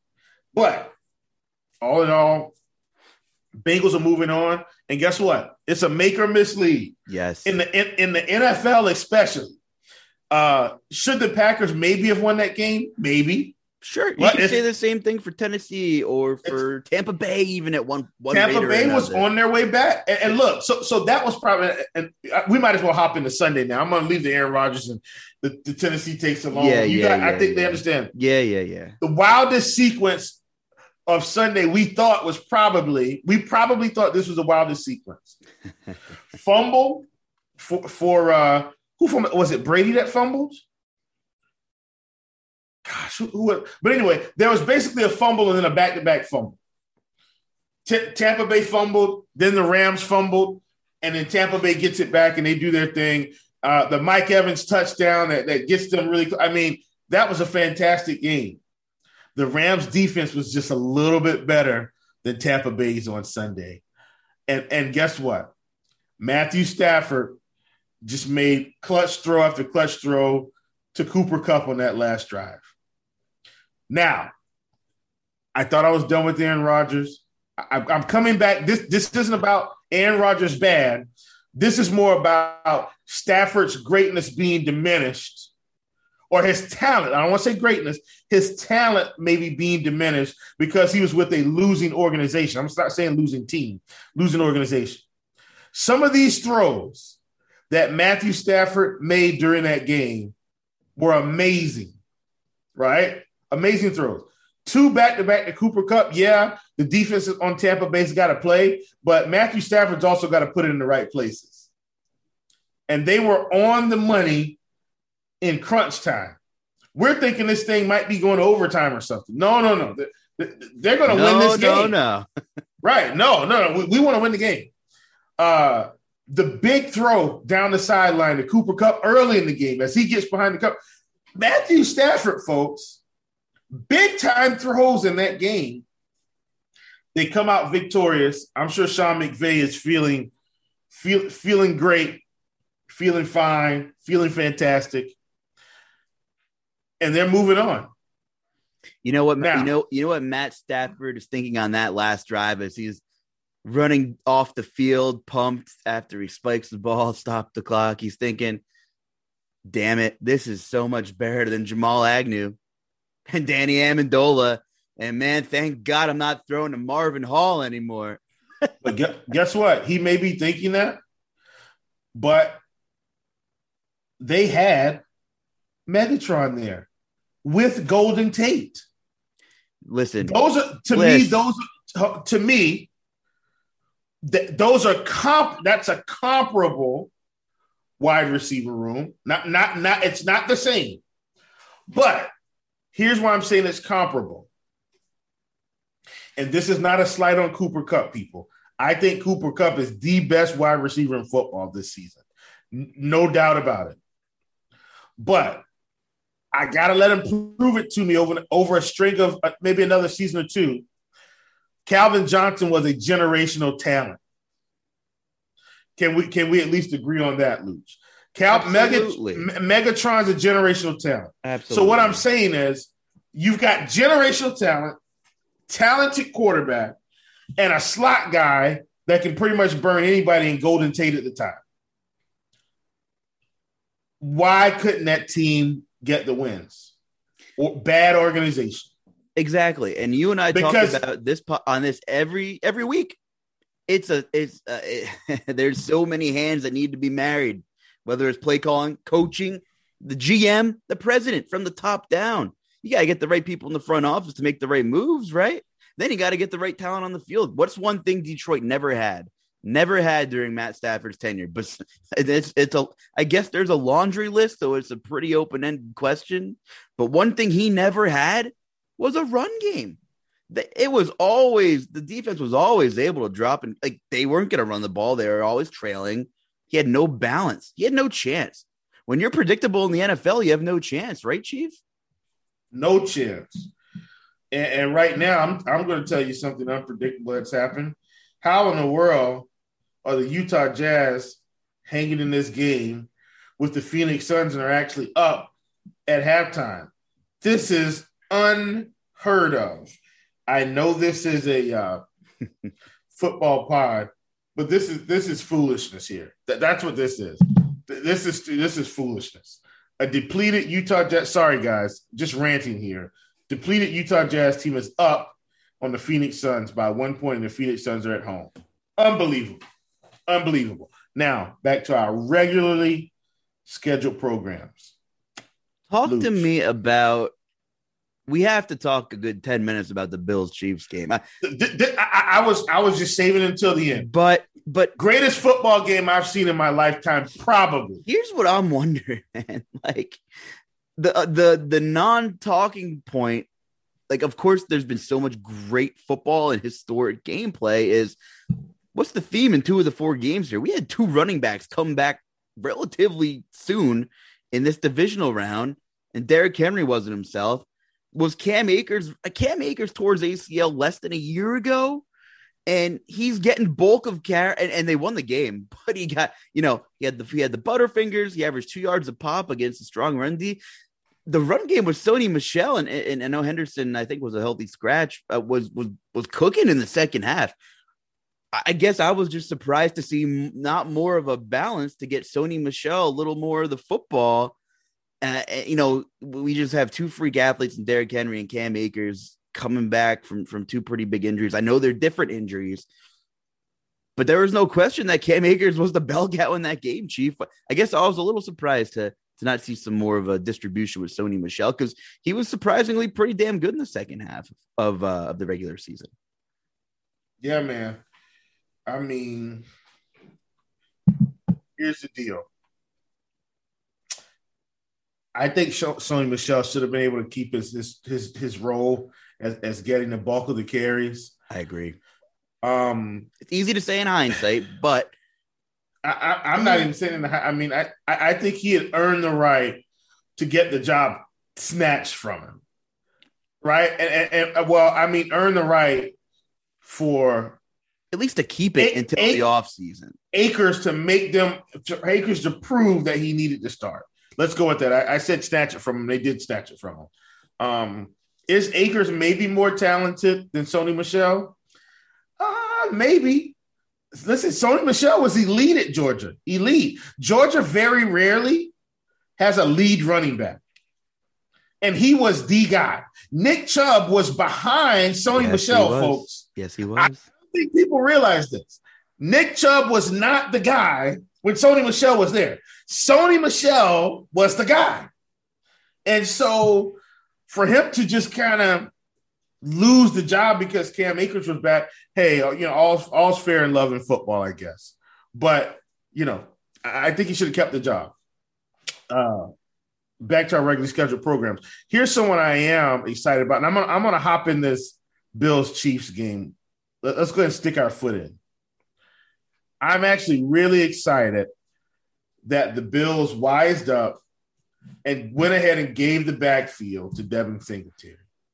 But all in all, Bengals are moving on. And guess what? It's a make or miss league. Yes. In the in, in the N F L especially. Uh, should the Packers maybe have won that game? Maybe. Sure. You But can it's- say the same thing for Tennessee or for Tampa Bay, even at one, one Tampa rate or Bay was another. on their way back. And, and look, so so that was probably – and we might as well hop into Sunday now. I'm going to leave the Aaron Rodgers and the, the Tennessee takes alone. Yeah, you yeah, got, yeah, I think yeah. they understand. Yeah, yeah, yeah. The wildest sequence of Sunday we thought was probably – we probably thought this was the wildest sequence. Fumble for, for uh, who fumbled? Was it Brady that fumbled? Gosh, who, who, but anyway, there was basically a fumble and then a back-to-back fumble. T- Tampa Bay fumbled, then the Rams fumbled, and then Tampa Bay gets it back and they do their thing. Uh, the Mike Evans touchdown that, that gets them really – I mean, that was a fantastic game. The Rams defense was just a little bit better than Tampa Bay's on Sunday. And, and guess what? Matthew Stafford just made clutch throw after clutch throw to Cooper Kupp on that last drive. Now, I thought I was done with Aaron Rodgers. I, I'm coming back. This, this isn't about Aaron Rodgers bad. This is more about Stafford's greatness being diminished, or his talent. I don't want to say greatness. His talent maybe being diminished because he was with a losing organization. I'm not saying losing team, losing organization. Some of these throws that Matthew Stafford made during that game were amazing, right? Amazing throws. Two back-to-back to Cooper Kupp. Yeah, the defense on Tampa Bay's got to play, but Matthew Stafford's also got to put it in the right places. And they were on the money in crunch time. We're thinking this thing might be going to overtime or something. No, no, no. They're going to no, win this game. No, no, no. Right. No, no, no. We, we want to win the game. Uh, the big throw down the sideline to Cooper Kupp early in the game as he gets behind the cup. Matthew Stafford, folks, big time throws in that game. They come out victorious. I'm sure Sean McVay is feeling feel, feeling great, feeling fine, feeling fantastic. And they're moving on. You know what? Now, you know, you know what Matt Stafford is thinking on that last drive as he's running off the field, pumped after he spikes the ball, stop the clock. He's thinking, damn it, this is so much better than Jamal Agnew and Danny Amendola. And man, thank God I'm not throwing to Marvin Hall anymore. But guess what? He may be thinking that, but they had Megatron there with Golden Tate. Listen, those are to Bliss. me. Those are, to me, th- those are comp. That's a comparable wide receiver room. Not, not, not. It's not the same, but here's why I'm saying it's comparable. And this is not a slight on Cooper Kupp, people. I think Cooper Kupp is the best wide receiver in football this season. N- no doubt about it. But I got to let him prove it to me over, over a string of uh, maybe another season or two. Calvin Johnson was a generational talent. Can we can we at least agree on that, Luch? Cal- Absolutely. Mega, Megatron's a generational talent. Absolutely. So what I'm saying is you've got generational talent, talented quarterback, and a slot guy that can pretty much burn anybody in Golden Tate at the time. Why couldn't that team get the wins? Or bad organization. Exactly. And you and I Because, talk about this po- on this every every week. It's a it's uh, it, there's so many hands that need to be married, whether it's play calling, coaching, the G M, the president, from the top down. You got to get the right people in the front office to make the right moves, right? Then you got to get the right talent on the field. What's one thing Detroit never had? Never had during Matt Stafford's tenure. But it's it's a I guess there's a laundry list, so it's a pretty open-ended question. But one thing he never had was a run game. It was always the defense was always able to drop, and like they weren't going to run the ball. They were always trailing. He had no balance. He had no chance. When you're predictable in the N F L, you have no chance, right, Chief? No chance. And, and right now, I'm I'm going to tell you something unpredictable that's happened. How in the world are the Utah Jazz hanging in this game with the Phoenix Suns and are actually up at halftime? This is unheard of. I know this is a uh, football pod, but this is this is foolishness here. That, that's what this is. This is this is foolishness. A depleted Utah Jazz. Sorry, guys, just ranting here. Depleted Utah Jazz team is up on the Phoenix Suns by one point, and the Phoenix Suns are at home. Unbelievable. Unbelievable. Now, back to our regularly scheduled programs. Talk Luke. to me about – we have to talk a good ten minutes about the Bills-Chiefs game. I, th- th- I, I was I was just saving it until the end. But but greatest football game I've seen in my lifetime, probably. Here's what I'm wondering, man. Like, the uh, the the non-talking point, like, of course, there's been so much great football and historic gameplay is what's the theme in two of the four games here? We had two running backs come back relatively soon in this divisional round, and Derrick Henry wasn't himself. Was Cam Akers, Cam Akers tore his A C L less than a year ago, and he's getting bulk of care, and, and they won the game, but he got, you know, he had the, he had the Butterfingers, he averaged two yards a pop against a strong run D. The run game was Sony Michel, and, and I know Henderson, I think, was a healthy scratch, uh, was, was, was cooking in the second half. I guess I was just surprised to see not more of a balance to get Sony Michel a little more of the football. Uh, you know, we just have two freak athletes in Derrick Henry and Cam Akers coming back from, from two pretty big injuries. I know they're different injuries, but there was no question that Cam Akers was the bell cow in that game, Chief. I guess I was a little surprised to, to not see some more of a distribution with Sony Michel because he was surprisingly pretty damn good in the second half of, uh, of the regular season. Yeah, man. I mean, here's the deal. I think Sony Michel should have been able to keep his his his, his role as, as getting the bulk of the carries. I agree. Um, it's easy to say in hindsight, but I, I, I'm not even saying in the. I mean, I I think he had earned the right to get the job snatched from him, right? And, and, and well, I mean, earn the right for at least to keep it a, until a, the offseason. Akers to make them to, Akers to prove that he needed to start. Let's go with that. I, I said snatch it from him. They did snatch it from him. Um, is Akers maybe more talented than Sony Michel? Uh, maybe. Listen, Sony Michel was elite at Georgia. Elite. Georgia very rarely has a lead running back. And he was the guy. Nick Chubb was behind Sony yes, Michel, folks. Yes, he was. I don't think people realize this. Nick Chubb was not the guy when Sony Michel was there. Sony Michel was the guy. And so for him to just kind of lose the job because Cam Akers was back, hey, you know, all, all's fair in love in football, I guess. But, you know, I think he should have kept the job. Uh, back to our regularly scheduled programs. Here's someone I am excited about, and I'm gonna, I'm gonna hop in this Bills-Chiefs game. Let's go ahead and stick our foot in. I'm actually really excited that the Bills wised up and went ahead and gave the backfield to Devin Singletary.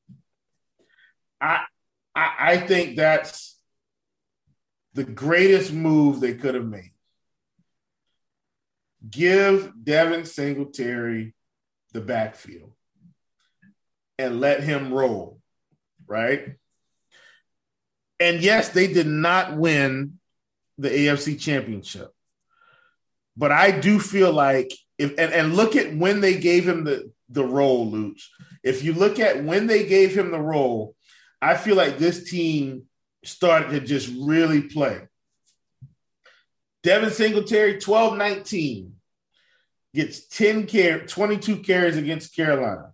I, I, I think that's the greatest move they could have made. Give Devin Singletary the backfield and let him roll, right? And yes, they did not win the A F C Championship. But I do feel like if and, and look at when they gave him the, the role, Luch. If you look at when they gave him the role, I feel like this team started to just really play. Devin Singletary, twelve nineteen, gets ten car- twenty-two carries against Carolina.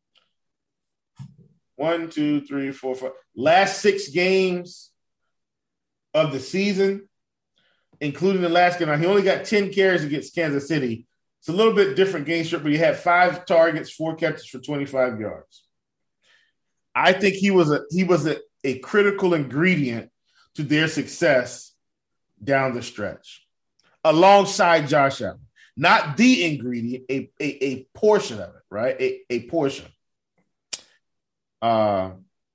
One, two, three, four, five. Last six games of the season, including the last game. Now, he only got ten carries against Kansas City. It's a little bit different game strip, but he had five targets, four catches for twenty-five yards. I think he was a he was a, a critical ingredient to their success down the stretch, alongside Josh Allen. Not the ingredient, a, a, a portion of it, right? A, a portion. Uh,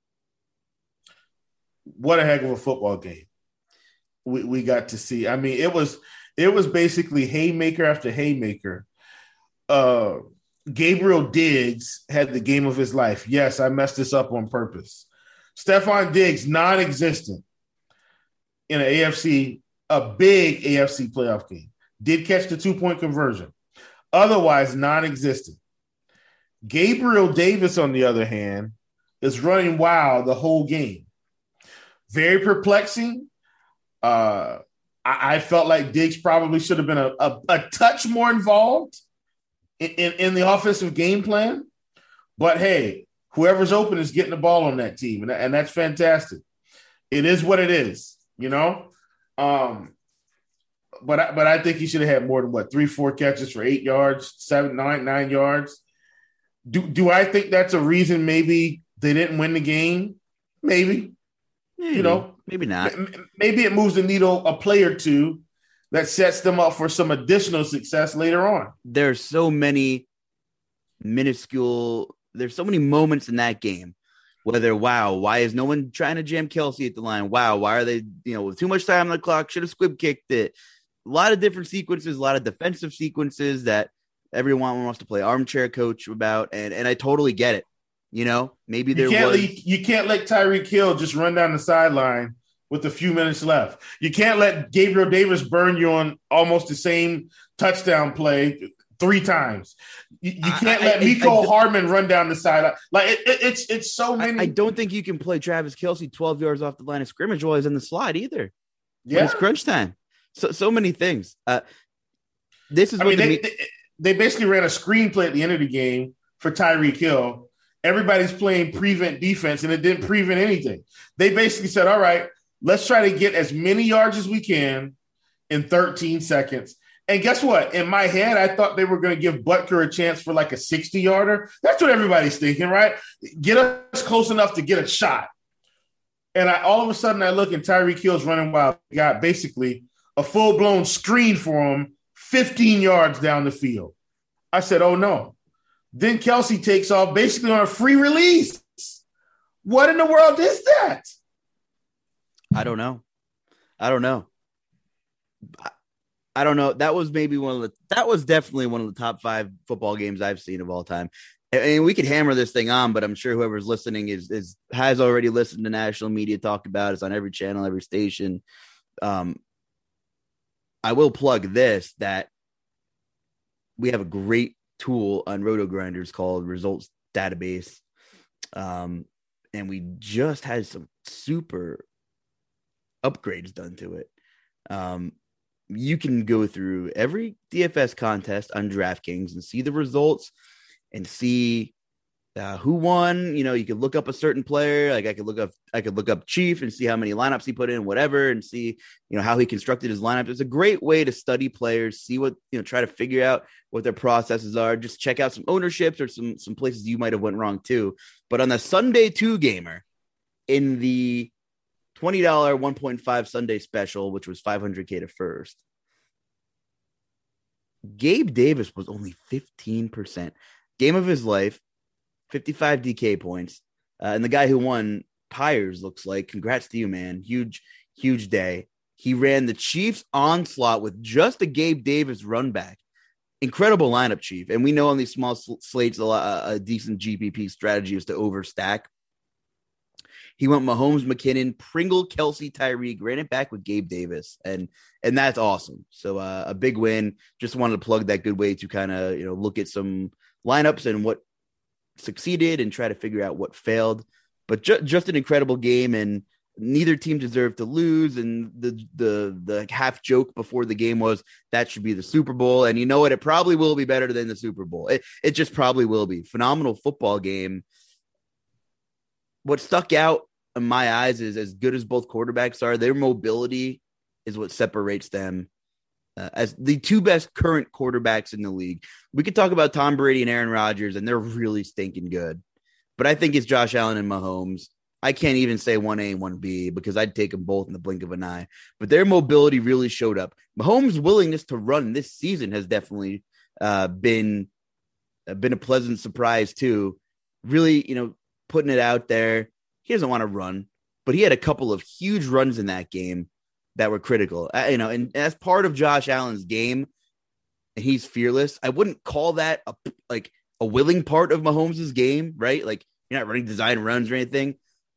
what a heck of a football game we, we got to see. I mean, it was it was basically haymaker after haymaker. Uh, Gabriel Diggs had the game of his life. Yes, I messed this up on purpose. Stephon Diggs, non-existent in an A F C, a big A F C playoff game. Did catch the two-point conversion. Otherwise, non-existent. Gabriel Davis, on the other hand, is running wild the whole game. Very perplexing. Uh, I, I felt like Diggs probably should have been a, a, a touch more involved in, in, in the offensive game plan. But, hey, whoever's open is getting the ball on that team, and, and that's fantastic. It is what it is, you know? Um, but, I, but I think he should have had more than, what, three, four catches for eight yards, seven, nine, nine yards. Do do I think that's a reason maybe they didn't win the game? Maybe. maybe. You know, maybe not. Maybe it moves the needle a play or two that sets them up for some additional success later on. There's so many minuscule, there's so many moments in that game. Whether, wow, why is no one trying to jam Kelsey at the line? Wow, why are they, you know, with too much time on the clock, should have squib kicked it. A lot of different sequences, a lot of defensive sequences that everyone wants to play armchair coach about, and, and I totally get it. You know, maybe there you can't was. Let, you can't let Tyreek Hill just run down the sideline with a few minutes left. You can't let Gabriel Davis burn you on almost the same touchdown play three times. You, you can't I, let I, Miko I, I, Hardman run down the sideline. Like it, it, it's it's so many. I, I don't think you can play Travis Kelce twelve yards off the line of scrimmage while he's in the slot either. Yeah, when it's crunch time. So so many things. Uh, this is I what mean, the they, me- they, they basically ran a screenplay at the end of the game for Tyreek Hill. Everybody's playing prevent defense, and it didn't prevent anything. They basically said, all right, let's try to get as many yards as we can in thirteen seconds. And guess what? In my head, I thought they were going to give Butker a chance for like a sixty-yarder. That's what everybody's thinking, right? Get us close enough to get a shot. And I, all of a sudden, I look and Tyreek Hill's running wild. Got basically a full-blown screen for him fifteen yards down the field. I said, oh, no. Then Kelsey takes off basically on a free release. What in the world is that? I don't know. I don't know. I, I don't know. That was maybe one of the, that was definitely one of the top five football games I've seen of all time. I mean, we could hammer this thing on, but I'm sure whoever's listening is, is has already listened to national media talk about it. It's on every channel, every station. Um, I will plug this, that we have a great tool on Roto Grinders called Results Database. Um, and we just had some super upgrades done to it. Um, you can go through every D F S contest on DraftKings and see the results and see uh, who won. You know, you could look up a certain player. Like I could look up, I could look up Chief and see how many lineups he put in, whatever, and see, you know, how he constructed his lineup. It's a great way to study players, see what, you know, try to figure out what their processes are. Just check out some ownerships or some, some places you might have went wrong too. But on the Sunday two gamer in the twenty dollars one point five Sunday special, which was five hundred K to first, Gabe Davis was only fifteen percent. Game of his life, fifty-five D K points. Uh, and the guy who won, Pyers, looks like, congrats to you, man. Huge, huge day. He ran the Chiefs onslaught with just a Gabe Davis run back. Incredible lineup, Chief. And we know on these small sl- slates, a, lot, a decent G P P strategy is to overstack. He went Mahomes, McKinnon, Pringle, Kelsey, Tyreek, ran it back with Gabe Davis. And and that's awesome. So uh, a big win. Just wanted to plug that good way to kind of, you know, look at some lineups and what succeeded and try to figure out what failed. But ju- just an incredible game, and neither team deserved to lose. And the the the half joke before the game was that should be the Super Bowl. And you know what? It probably will be better than the Super Bowl. It it just probably will be. Phenomenal football game. What stuck out in my eyes is, as good as both quarterbacks are, their mobility is what separates them uh, as the two best current quarterbacks in the league. We could talk about Tom Brady and Aaron Rodgers, and they're really stinking good. But I think it's Josh Allen and Mahomes. I can't even say one A and one B because I'd take them both in the blink of an eye. But their mobility really showed up. Mahomes' willingness to run this season has definitely uh, been, uh, been a pleasant surprise too. Really, you know, putting it out there. He doesn't want to run, but he had a couple of huge runs in that game that were critical. Uh, you know, and as part of Josh Allen's game, and he's fearless. I wouldn't call that a, like a willing part of Mahomes' game, right? Like you're not running design runs or anything.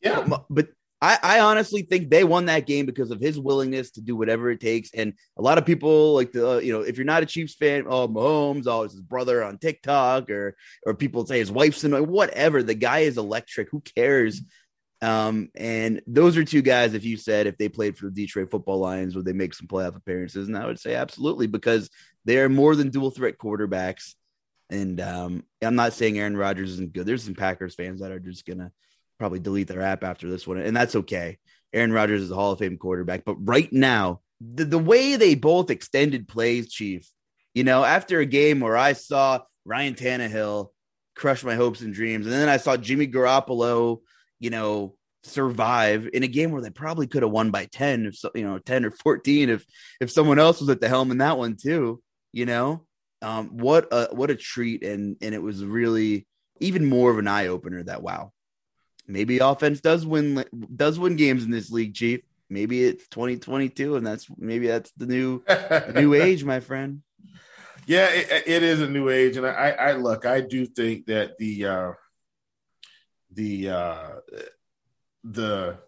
Yeah. But, but I, I honestly think they won that game because of his willingness to do whatever it takes. And a lot of people like the, uh, you know, if you're not a Chiefs fan, oh, Mahomes, oh, it's his brother on TikTok, or or people say his wife's annoying, whatever. The guy is electric. Who cares? Um, and those are two guys, if you said if they played for the Detroit Football Lions, would they make some playoff appearances? And I would say absolutely, because they are more than dual threat quarterbacks. And um, I'm not saying Aaron Rodgers isn't good. There's some Packers fans that are just going to probably delete their app after this one, and that's okay. Aaron Rodgers is a Hall of Fame quarterback. But right now, the, the way they both extended plays, Chief, you know, after a game where I saw Ryan Tannehill crush my hopes and dreams, and then I saw Jimmy Garoppolo, you know, survive in a game where they probably could have won by ten, if so, you know, ten or fourteen, if if someone else was at the helm in that one too, you know. Um, what a what a treat, and and it was really even more of an eye opener that wow, maybe offense does win does win games in this league, Chief. Maybe it's twenty twenty-two, and that's maybe that's the new the new age, my friend. Yeah, it, it is a new age, and I, I look, I do think that the uh, the uh, the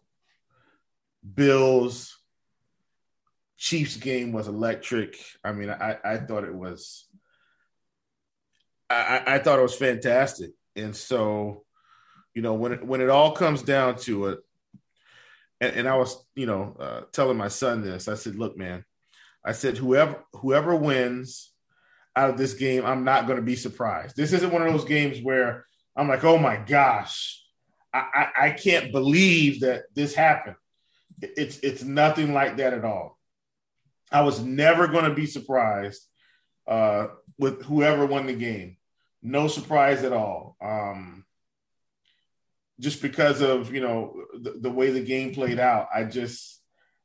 Bills Chiefs game was electric. I mean, I, I thought it was, I, I thought it was fantastic, and so, you know, when it, when it all comes down to it, and, and I was, you know, uh, telling my son this, I said, look, man, I said, whoever whoever wins out of this game, I'm not going to be surprised. This isn't one of those games where I'm like, oh my gosh, I, I, I can't believe that this happened. It's it's nothing like that at all. I was never going to be surprised uh, with whoever won the game. No surprise at all. Um, just because of, you know, the, the way the game played out, I just,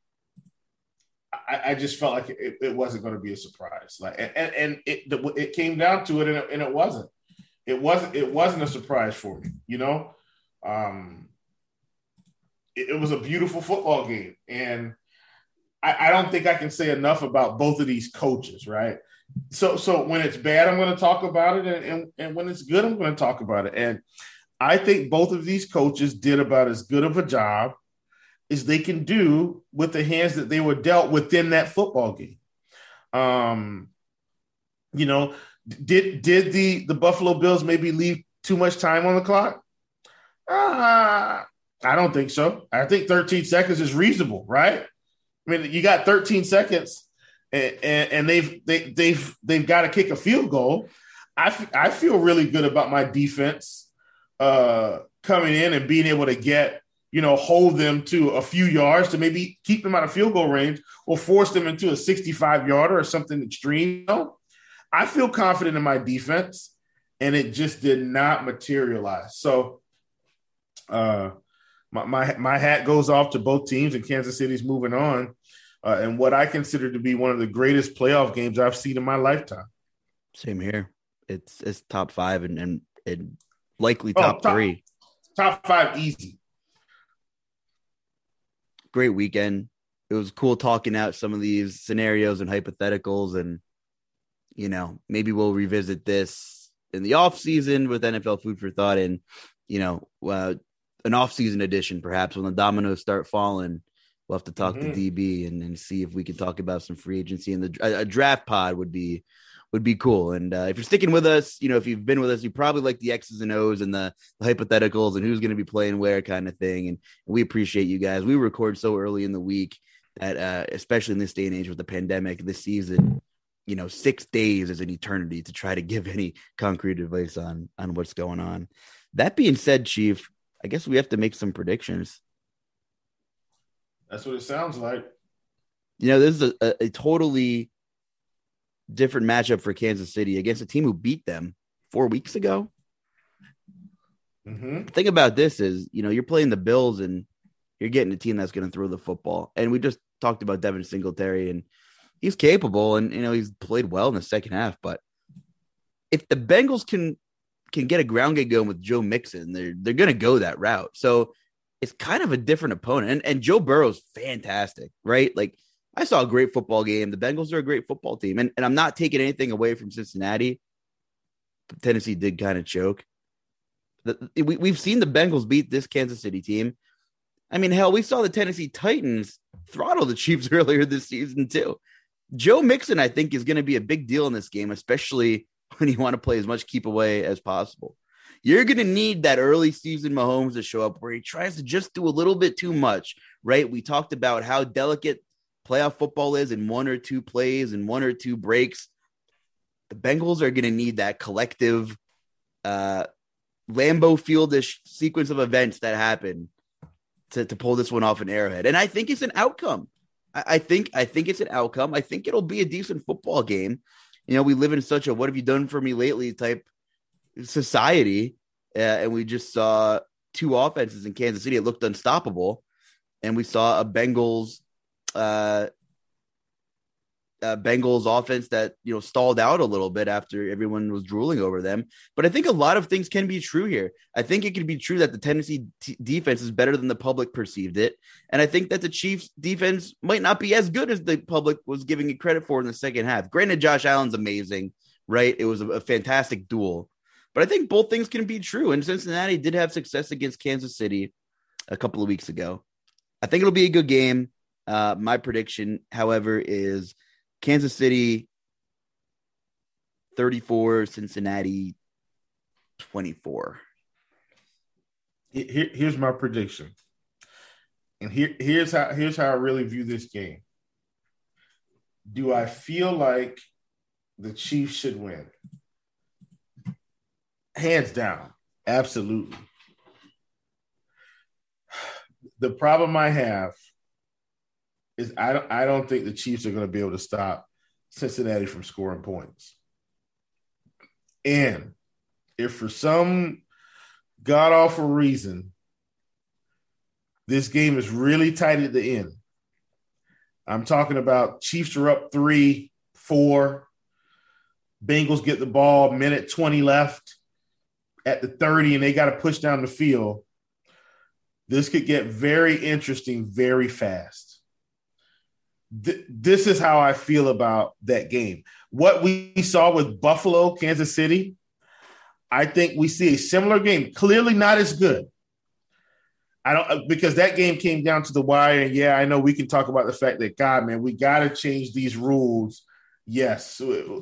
I, I just felt like it, it wasn't going to be a surprise. Like, and, and it, it came down to it, and it, and it wasn't. It wasn't. It wasn't a surprise for me. You know, um, it, it was a beautiful football game, and I, I don't think I can say enough about both of these coaches. Right. So, so when it's bad, I'm going to talk about it, and, and and when it's good, I'm going to talk about it. And I think both of these coaches did about as good of a job as they can do with the hands that they were dealt within that football game. Um, you know, did did the the Buffalo Bills maybe leave too much time on the clock? Uh, I don't think so. I think thirteen seconds is reasonable, right? I mean, you got thirteen seconds, and, and, and they've they, they've they've got to kick a field goal. I, f- I feel really good about my defense uh, coming in and being able to get, you know, hold them to a few yards to maybe keep them out of field goal range or force them into a sixty-five yarder or something extreme. You know? I feel confident in my defense, and it just did not materialize. So uh, my, my, my hat goes off to both teams, and Kansas City's moving on. Uh, and what I consider to be one of the greatest playoff games I've seen in my lifetime. Same here. It's it's top five and, and, and likely top, oh, top three. Top five easy. Great weekend. It was cool talking out some of these scenarios and hypotheticals, and you know, maybe we'll revisit this in the off season with N F L Food for Thought, and you know, uh, an off season edition perhaps when the dominoes start falling. We'll have to talk mm-hmm. to D B and, and see if we can talk about some free agency, and the a, a draft pod would be would be cool. And uh, if you're sticking with us, you know, if you've been with us, you probably like the X's and O's and the, the hypotheticals and who's going to be playing where kind of thing. And we appreciate you guys. We record so early in the week that, uh, especially in this day and age with the pandemic, this season, you know, six days is an eternity to try to give any concrete advice on, on what's going on. That being said, Chief, I guess we have to make some predictions. That's what it sounds like. You know, this is a, a, a totally different matchup for Kansas City against a team who beat them four weeks ago. Mm-hmm. The thing about this is, you know, you're playing the Bills and you're getting a team that's going to throw the football. And we just talked about Devin Singletary, and he's capable, and, you know, he's played well in the second half. But if the Bengals can can get a ground game going with Joe Mixon, they're they're going to go that route. So it's kind of a different opponent. And, and Joe Burrow's fantastic, right? Like, I saw a great football game. The Bengals are a great football team. And, and I'm not taking anything away from Cincinnati. Tennessee did kind of choke. The, we, we've seen the Bengals beat this Kansas City team. I mean, hell, we saw the Tennessee Titans throttle the Chiefs earlier this season too. Joe Mixon, I think, is going to be a big deal in this game, especially when you want to play as much keep away as possible. You're going to need that early season Mahomes to show up where he tries to just do a little bit too much, right? We talked about how delicate playoff football is in one or two plays and one or two breaks. The Bengals are going to need that collective uh, Lambeau Field-ish sequence of events that happen to, to pull this one off an Arrowhead. And I think it's an outcome. I, I think I think it's an outcome. I think it'll be a decent football game. You know, we live in such a what have you done for me lately type society. Uh, and we just saw two offenses in Kansas City. It looked unstoppable. And we saw a Bengals uh, uh, Bengals offense that, you know, stalled out a little bit after everyone was drooling over them. But I think a lot of things can be true here. I think it could be true that the Tennessee t- defense is better than the public perceived it. And I think that the Chiefs defense might not be as good as the public was giving it credit for in the second half. Granted, Josh Allen's amazing, right? It was a, a fantastic duel. But I think both things can be true. And Cincinnati did have success against Kansas City a couple of weeks ago. I think it'll be a good game. Uh, my prediction, however, is Kansas City thirty-four, Cincinnati twenty-four. Here, here's my prediction. And here, here's how here's how I really view this game. Do I feel like the Chiefs should win? Hands down. Absolutely. The problem I have is I don't I don't think the Chiefs are going to be able to stop Cincinnati from scoring points. And if for some god-awful reason this game is really tight at the end, I'm talking about Chiefs are up three, four, Bengals get the ball, minute twenty left at the thirty, and they got to push down the field. This could get very interesting very fast. Th- this is how I feel about that game. What we saw with Buffalo, Kansas City, I think we see a similar game. Clearly not as good. I don't because that game came down to the wire. And yeah, I know we can talk about the fact that, God, man, we got to change these rules. Yes.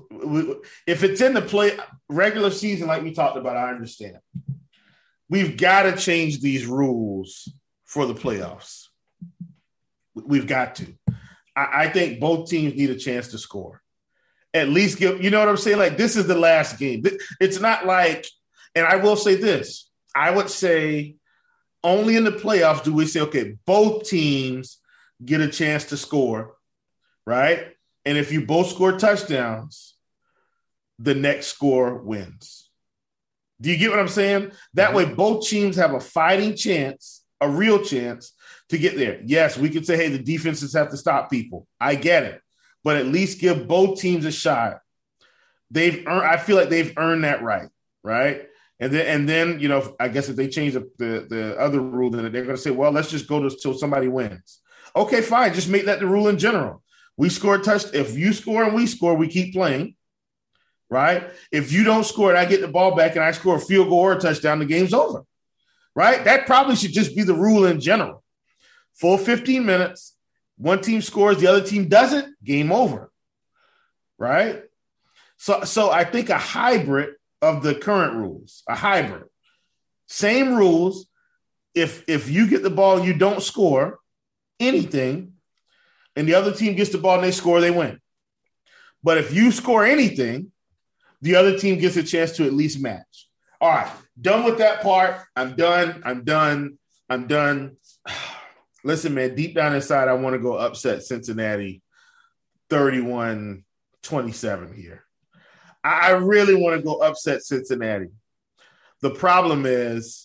If it's in the play regular season, like we talked about, I understand. We've got to change these rules for the playoffs. We've got to. I, I think both teams need a chance to score. At least give, you know what I'm saying? Like, this is the last game. It's not like, and I will say this, I would say only in the playoffs do we say, okay, both teams get a chance to score, right? And if you both score touchdowns, the next score wins. Do you get what I'm saying? That mm-hmm. way, both teams have a fighting chance, a real chance to get there. Yes, we could say, hey, the defenses have to stop people. I get it. But at least give both teams a shot. They've earned, I feel like they've earned that right, right? And then, and then, you know, I guess if they change the, the, the other rule, then they're going to say, well, let's just go to till somebody wins. Okay, fine. Just make that the rule in general. We score a touch. If you score and we score, we keep playing, right? If you don't score and I get the ball back and I score a field goal or a touchdown, the game's over, right? That probably should just be the rule in general. Full fifteen minutes. One team scores, the other team doesn't, game over, right? So, so I think a hybrid of the current rules, a hybrid. Same rules. If, if you get the ball and you don't score anything, and the other team gets the ball and they score, they win. But if you score anything, the other team gets a chance to at least match. All right, done with that part. I'm done. I'm done. I'm done. Listen, man, deep down inside, I want to go upset Cincinnati thirty-one twenty-seven here. I really want to go upset Cincinnati. The problem is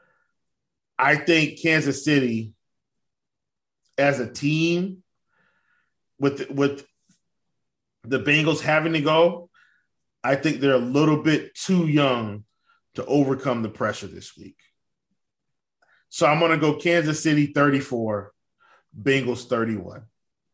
I think Kansas City as a team with, with the Bengals having to go, I think they're a little bit too young to overcome the pressure this week. So I'm going to go Kansas City thirty-four, Bengals thirty-one.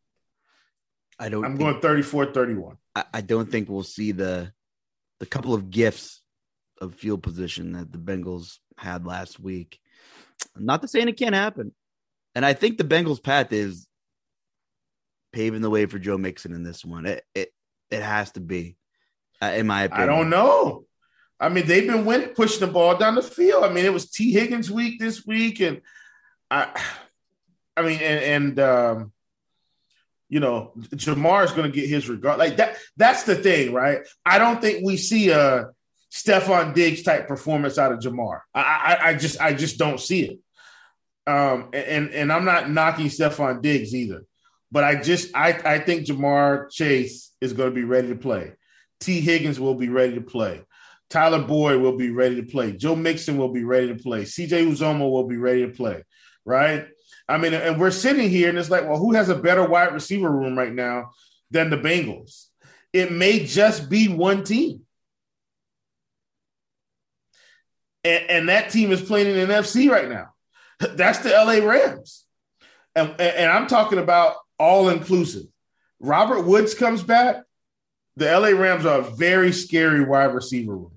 I don't. I'm think, going thirty-four thirty-one. I, I don't think we'll see the the couple of gifts of field position that the Bengals had last week. Not to say it can't happen, And I think the Bengals' path is paving the way for Joe Mixon in this one. It it, it has to be, uh, in my opinion. I don't know. I mean, they've been winning, pushing the ball down the field. I mean, it was T. Higgins week this week, and I, I mean, and, and um, you know, Jamar is going to get his regard. Like that. That's the thing, right? I don't think we see a Stephon Diggs type performance out of Jamar. I, I, I just, I just don't see it. Um, and and I'm not knocking Stephon Diggs either, but I just, I, I think Jamar Chase is going to be ready to play. T. Higgins will be ready to play. Tyler Boyd will be ready to play. Joe Mixon will be ready to play. C J Uzomah will be ready to play, right? I mean, and we're sitting here and it's like, well, who has a better wide receiver room right now than the Bengals? It may just be one team. And, and that team is playing in the N F C right now. That's the L A Rams. And, and I'm talking about all-inclusive. Robert Woods comes back. The L A Rams are a very scary wide receiver room.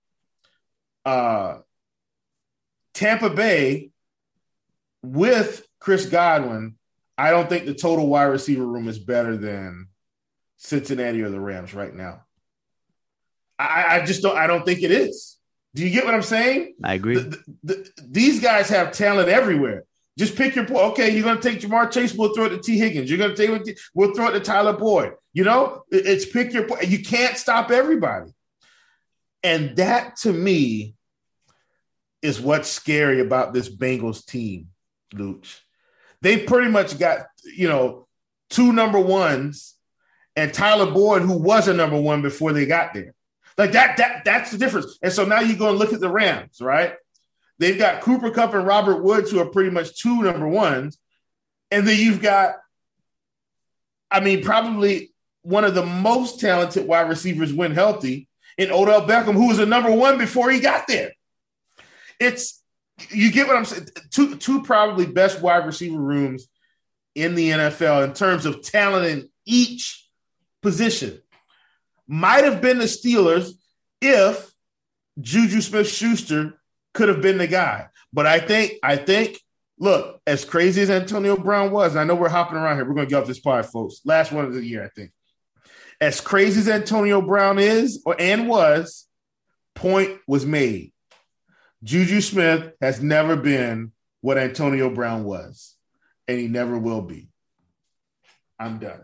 Uh, Tampa Bay, with Chris Godwin, I don't think the total wide receiver room is better than Cincinnati or the Rams right now. I, I just don't. I don't think it is. Do you get what I'm saying? I agree. The, the, the, these guys have talent everywhere. Just pick your point. Okay, you're going to take Jamar Chase. We'll throw it to T. Higgins. You're going to take it. We'll throw it to Tyler Boyd. You know, it, it's pick your point. You can't stop everybody. And that, to me, is what's scary about this Bengals team, Luch. They've pretty much got, you know, two number ones and Tyler Boyd, who was a number one before they got there. Like that, that, that's the difference. And so now you go and look at the Rams, right? They've got Cooper Kupp and Robert Woods, who are pretty much two number ones. And then you've got, I mean, probably one of the most talented wide receivers when healthy in Odell Beckham, who was a number one before he got there. It's, you get what I'm saying? Two, two probably best wide receiver rooms in the N F L in terms of talent in each position. Might have been the Steelers if Juju Smith-Schuster could have been the guy. But I think, I think, look, as crazy as Antonio Brown was, and I know we're hopping around here. We're going to get off this pod, folks. Last one of the year, I think. As crazy as Antonio Brown is or and was, point was made. Juju Smith has never been what Antonio Brown was, and he never will be. I'm done.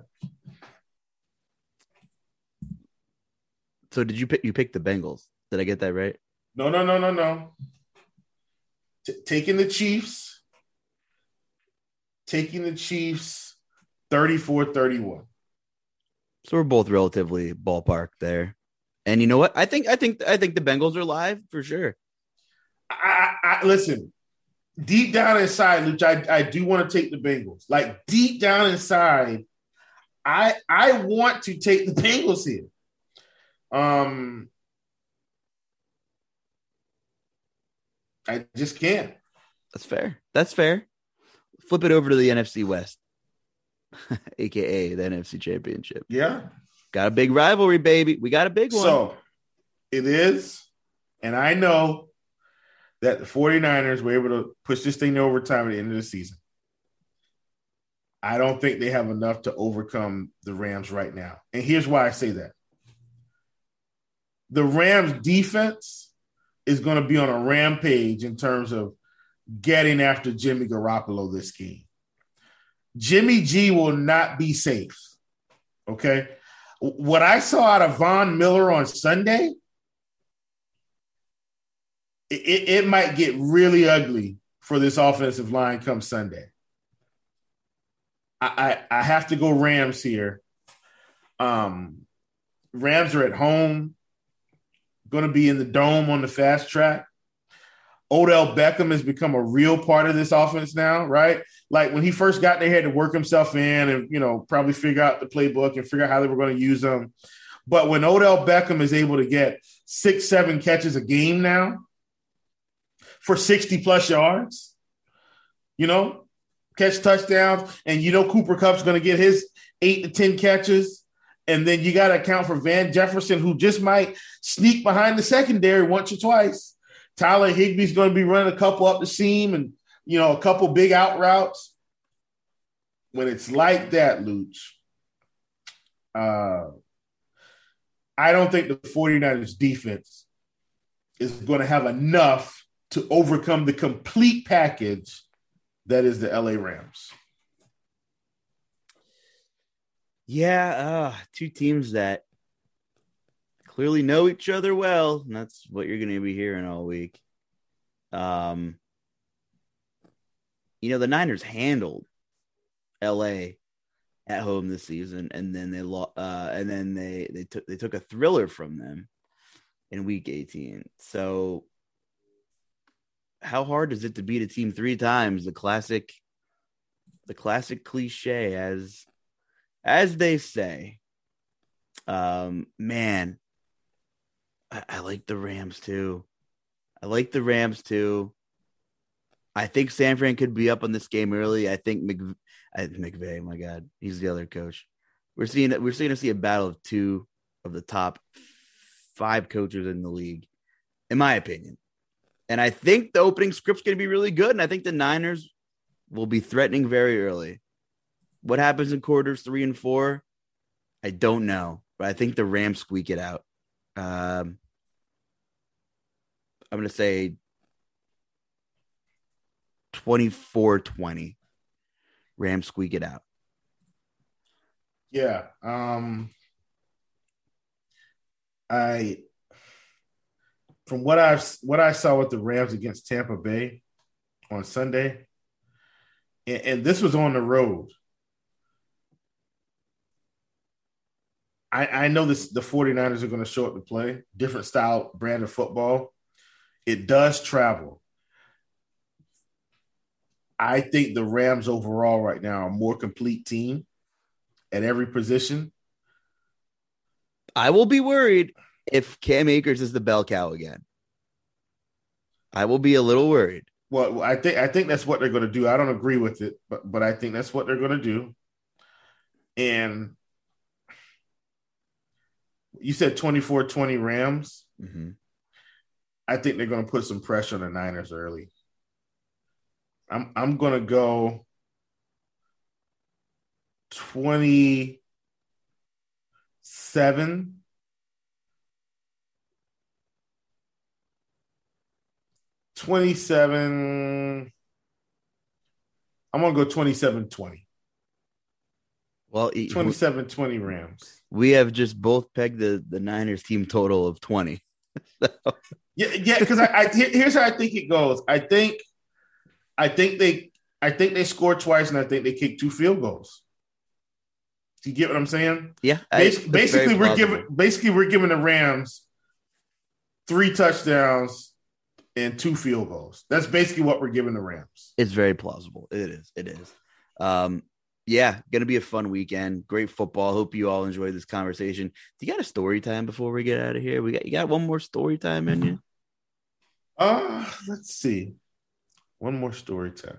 So did you pick? You picked the Bengals? Did I get that right? No, no, no, no, no. T- taking the Chiefs. Taking the Chiefs thirty-four thirty-one. So we're both relatively ballpark there. And you know what? I think I think I think the Bengals are live for sure. I, I, I listen, deep down inside, Luch, I, I do want to take the Bengals. Like deep down inside, I I want to take the Bengals here. Um, I just can't. That's fair. That's fair. Flip it over to the N F C West, A K A the N F C Championship. Yeah. Got a big rivalry, baby. We got a big one. So it is, and I know that the 49ers were able to push this thing to overtime at the end of the season. I don't think they have enough to overcome the Rams right now. And here's why I say that. The Rams defense is going to be on a rampage in terms of getting after Jimmy Garoppolo this game. Jimmy G will not be safe. Okay. What I saw out of Von Miller on Sunday, it, it might get really ugly for this offensive line come Sunday. I, I, I have to go Rams here. Um, Rams are at home, going to be in the dome on the fast track. Odell Beckham has become a real part of this offense now, right? Like when he first got there, he had to work himself in and, you know, probably figure out the playbook and figure out how they were going to use him. But when Odell Beckham is able to get six, seven catches a game now for sixty plus yards, you know, catch touchdowns, and you know Cooper Kupp's going to get his eight to ten catches. And then you got to account for Van Jefferson, who just might sneak behind the secondary once or twice. Tyler Higbee's going to be running a couple up the seam and, you know, a couple big out routes. when it's like that, Luch, uh, I don't think the 49ers defense is going to have enough to overcome the complete package that is the L A Rams. Yeah, uh, two teams that clearly know each other well, and that's what you're going to be hearing all week. Um, you know, the Niners handled L A at home this season, and then they lost, uh, and then they they took they took a thriller from them in Week eighteen. So, how hard is it to beat a team three times? The classic, the classic cliche, as as they say. Um, man, I, I like the Rams too. I like the Rams too. I think San Fran could be up on this game early. I think Mc, I, McVay, my God, he's the other coach. We're seeing we're seeing to see a battle of two of the top five coaches in the league, in my opinion. And I think the opening script's going to be really good. And I think the Niners will be threatening very early. What happens in quarters three and four? I don't know, but I think the Rams squeak it out. Um, I'm going to say twenty-four twenty. Rams squeak it out. Yeah. Um, I from what I what I saw with the Rams against Tampa Bay on Sunday, and, and this was on the road. I, I know this the 49ers are going to show up to play, different style brand of football. It does travel. I think the Rams overall right now are a more complete team at every position. I will be worried if Cam Akers is the bell cow again. I will be a little worried. Well, I think I think that's what they're going to do. I don't agree with it, but but I think that's what they're going to do. And you said twenty-four twenty Rams. Mm-hmm. I think they're going to put some pressure on the Niners early. I'm I'm going to go twenty-seven. twenty-seven. I'm going to go twenty-seven twenty. Well, twenty-seven twenty Rams. We have just both pegged the, the Niners team total of twenty. So. Yeah, yeah, because I, I here's how I think it goes. I think I think they I think they scored twice, and I think they kicked two field goals. Do you get what I'm saying? Yeah. Basically, basically we're giving basically we're giving the Rams three touchdowns and two field goals. That's basically what we're giving the Rams. It's very plausible. It is. It is. Um, yeah, gonna be a fun weekend. Great football. Hope you all enjoyed this conversation. Do you got a story time before we get out of here? We got you got one more story time in you? Uh, let's see. One more story time.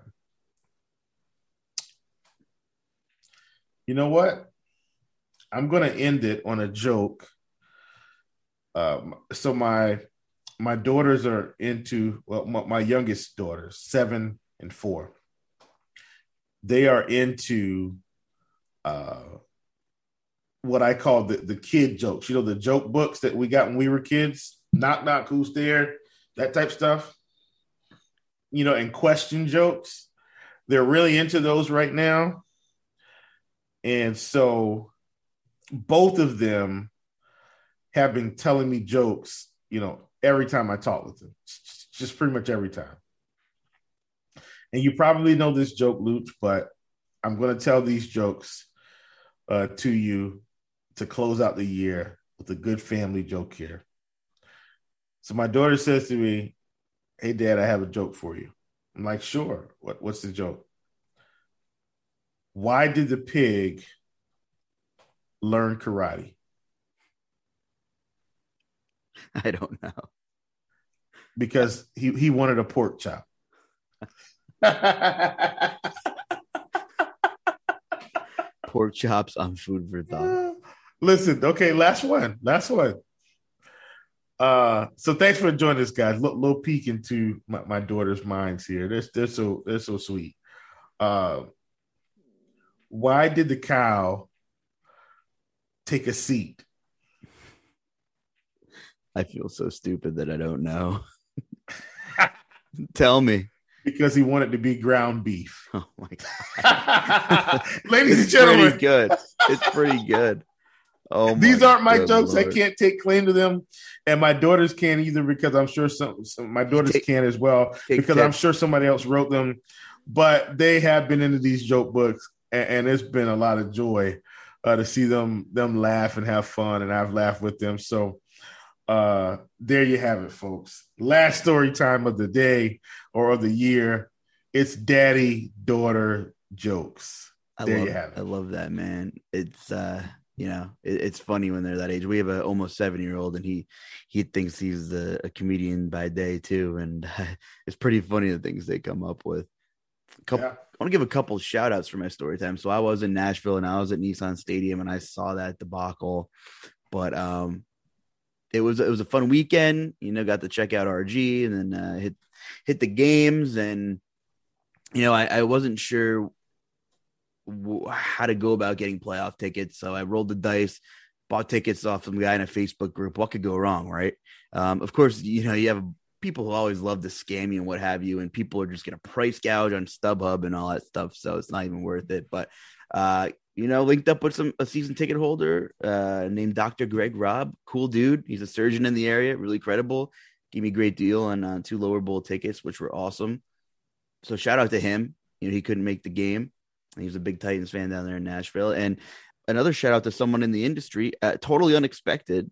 You know what? I'm gonna end it on a joke. Um, so my my daughters are into well, my, my youngest daughters, seven and four. They are into uh, what I call the, the kid jokes. You know, the joke books that we got when we were kids. Knock, knock, who's there? That type stuff. You know, and question jokes. They're really into those right now. And so both of them have been telling me jokes, you know, every time I talk with them. Just pretty much every time. And you probably know this joke, Luch, but I'm going to tell these jokes uh, to you to close out the year with a good family joke here. So my daughter says to me, "Hey, Dad, I have a joke for you." I'm like, "Sure. What, what's the joke?" Why did the pig learn karate? I don't know. Because he, he wanted a pork chop. Pork chops on food for thought. Listen, okay, last one. Last one. Uh, so thanks for joining us, guys. Little, little peek into my, my daughter's minds here. They're, they're so they're so sweet. Uh, why did the cow take a seat? I feel so stupid that I don't know. Tell me. Because he wanted to be ground beef. Oh my God. Ladies it's and gentlemen. Pretty good. It's pretty good. Oh, these aren't my jokes. Lord. I can't take claim to them, and my daughters can't either because I'm sure some, some my daughters take, can as well because tips. I'm sure somebody else wrote them. But they have been into these joke books, and, and it's been a lot of joy uh, to see them them laugh and have fun, and I've laughed with them. So uh, there you have it, folks. Last story time of the day or of the year. It's daddy daughter jokes. There I love, you have it. I love that, man. It's uh. You know, it, it's funny when they're that age. We have an almost seven year old, and he he thinks he's a, a comedian by day too, and uh, it's pretty funny the things they come up with. A couple, yeah. I want to give a couple shout outs for my story time. So I was in Nashville, and I was at Nissan Stadium, and I saw that debacle. But um, it was it was a fun weekend. You know, got to check out R G, and then uh, hit hit the games, and you know, I, I wasn't sure how to go about getting playoff tickets. So I rolled the dice, bought tickets off some guy in a Facebook group. What could go wrong, right? Um, of course, you know, you have people who always love to scam you and what have you, and people are just going to price gouge on StubHub and all that stuff. So it's not even worth it. But, uh, you know, linked up with some a season ticket holder uh, named Doctor Greg Robb. Cool dude. He's a surgeon in the area, really credible. Gave me a great deal on uh, two lower bowl tickets, which were awesome. So shout out to him. You know, he couldn't make the game. He was a big Titans fan down there in Nashville. And another shout out to someone in the industry, uh, totally unexpected,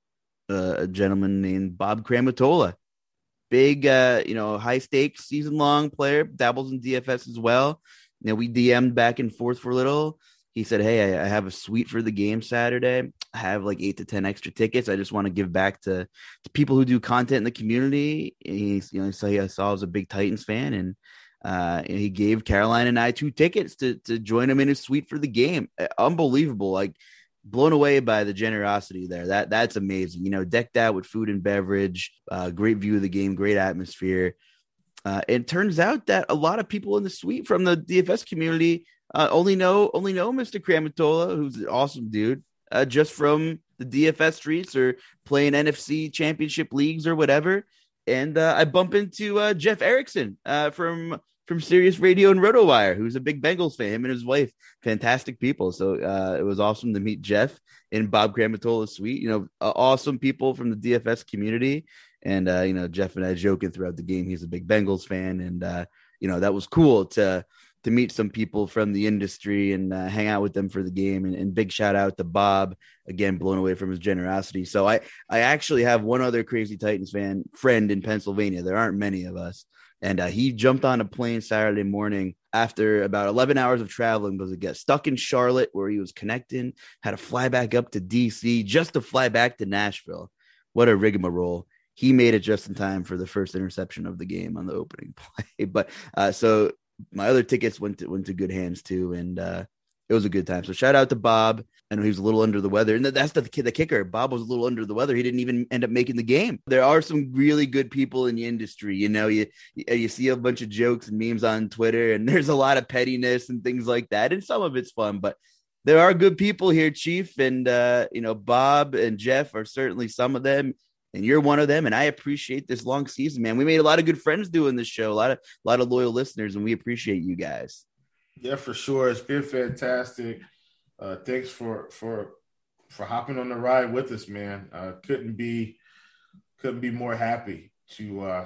uh, a gentleman named Bob Cramatola. Big, uh, you know, high stakes season long player, dabbles in D F S as well. You know, we D M'd back and forth for a little. He said, hey, I, I have a suite for the game Saturday. I have like eight to ten extra tickets. I just want to give back to, to people who do content in the community. And he's, you know, so he I saw I was a big Titans fan, and Uh, and he gave Caroline and I two tickets to to join him in his suite for the game. Unbelievable. Like, blown away by the generosity there. That That's amazing. You know, decked out with food and beverage, uh, great view of the game, great atmosphere. Uh, it turns out that a lot of people in the suite from the D F S community uh, only know only know Mister Cramatola, who's an awesome dude, uh, just from the D F S streets or playing N F C championship leagues or whatever. And uh, I bump into uh, Jeff Erickson uh, from from Sirius Radio and RotoWire, who's a big Bengals fan. Him and his wife, fantastic people. So uh, it was awesome to meet Jeff in Bob Cramatola's suite. You know, uh, awesome people from the D F S community. And, uh, you know, Jeff and I joking throughout the game. He's a big Bengals fan. And, uh, you know, that was cool to to meet some people from the industry and uh, hang out with them for the game. And, and big shout out to Bob, again, blown away from his generosity. So I, I actually have one other crazy Titans fan friend in Pennsylvania. There aren't many of us. And uh, he jumped on a plane Saturday morning after about eleven hours of traveling because he got stuck in Charlotte where he was connecting, had to fly back up to D C just to fly back to Nashville. What a rigmarole. He made it just in time for the first interception of the game on the opening play. But uh, so my other tickets went to, went to good hands too. And uh, it was a good time. So shout out to Bob. I know he was a little under the weather, and that's the, the kicker. Bob was a little under the weather. He didn't even end up making the game. There are some really good people in the industry. You know, you you see a bunch of jokes and memes on Twitter, and there's a lot of pettiness and things like that. And some of it's fun, but there are good people here, Chief. And, uh, you know, Bob and Jeff are certainly some of them. And you're one of them. And I appreciate this long season, man. We made a lot of good friends doing this show, a lot of, a lot of loyal listeners, and we appreciate you guys. Yeah, for sure. It's been fantastic. Uh, thanks for for for hopping on the ride with us, man. Uh, couldn't be couldn't be more happy to uh,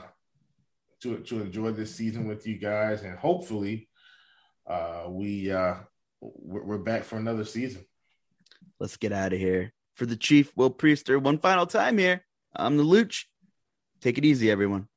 to to enjoy this season with you guys, and hopefully uh, we uh, we're, we're back for another season. Let's get out of here. For the Chief, Will Priester, one final time here. I'm the Luch. Take it easy, everyone.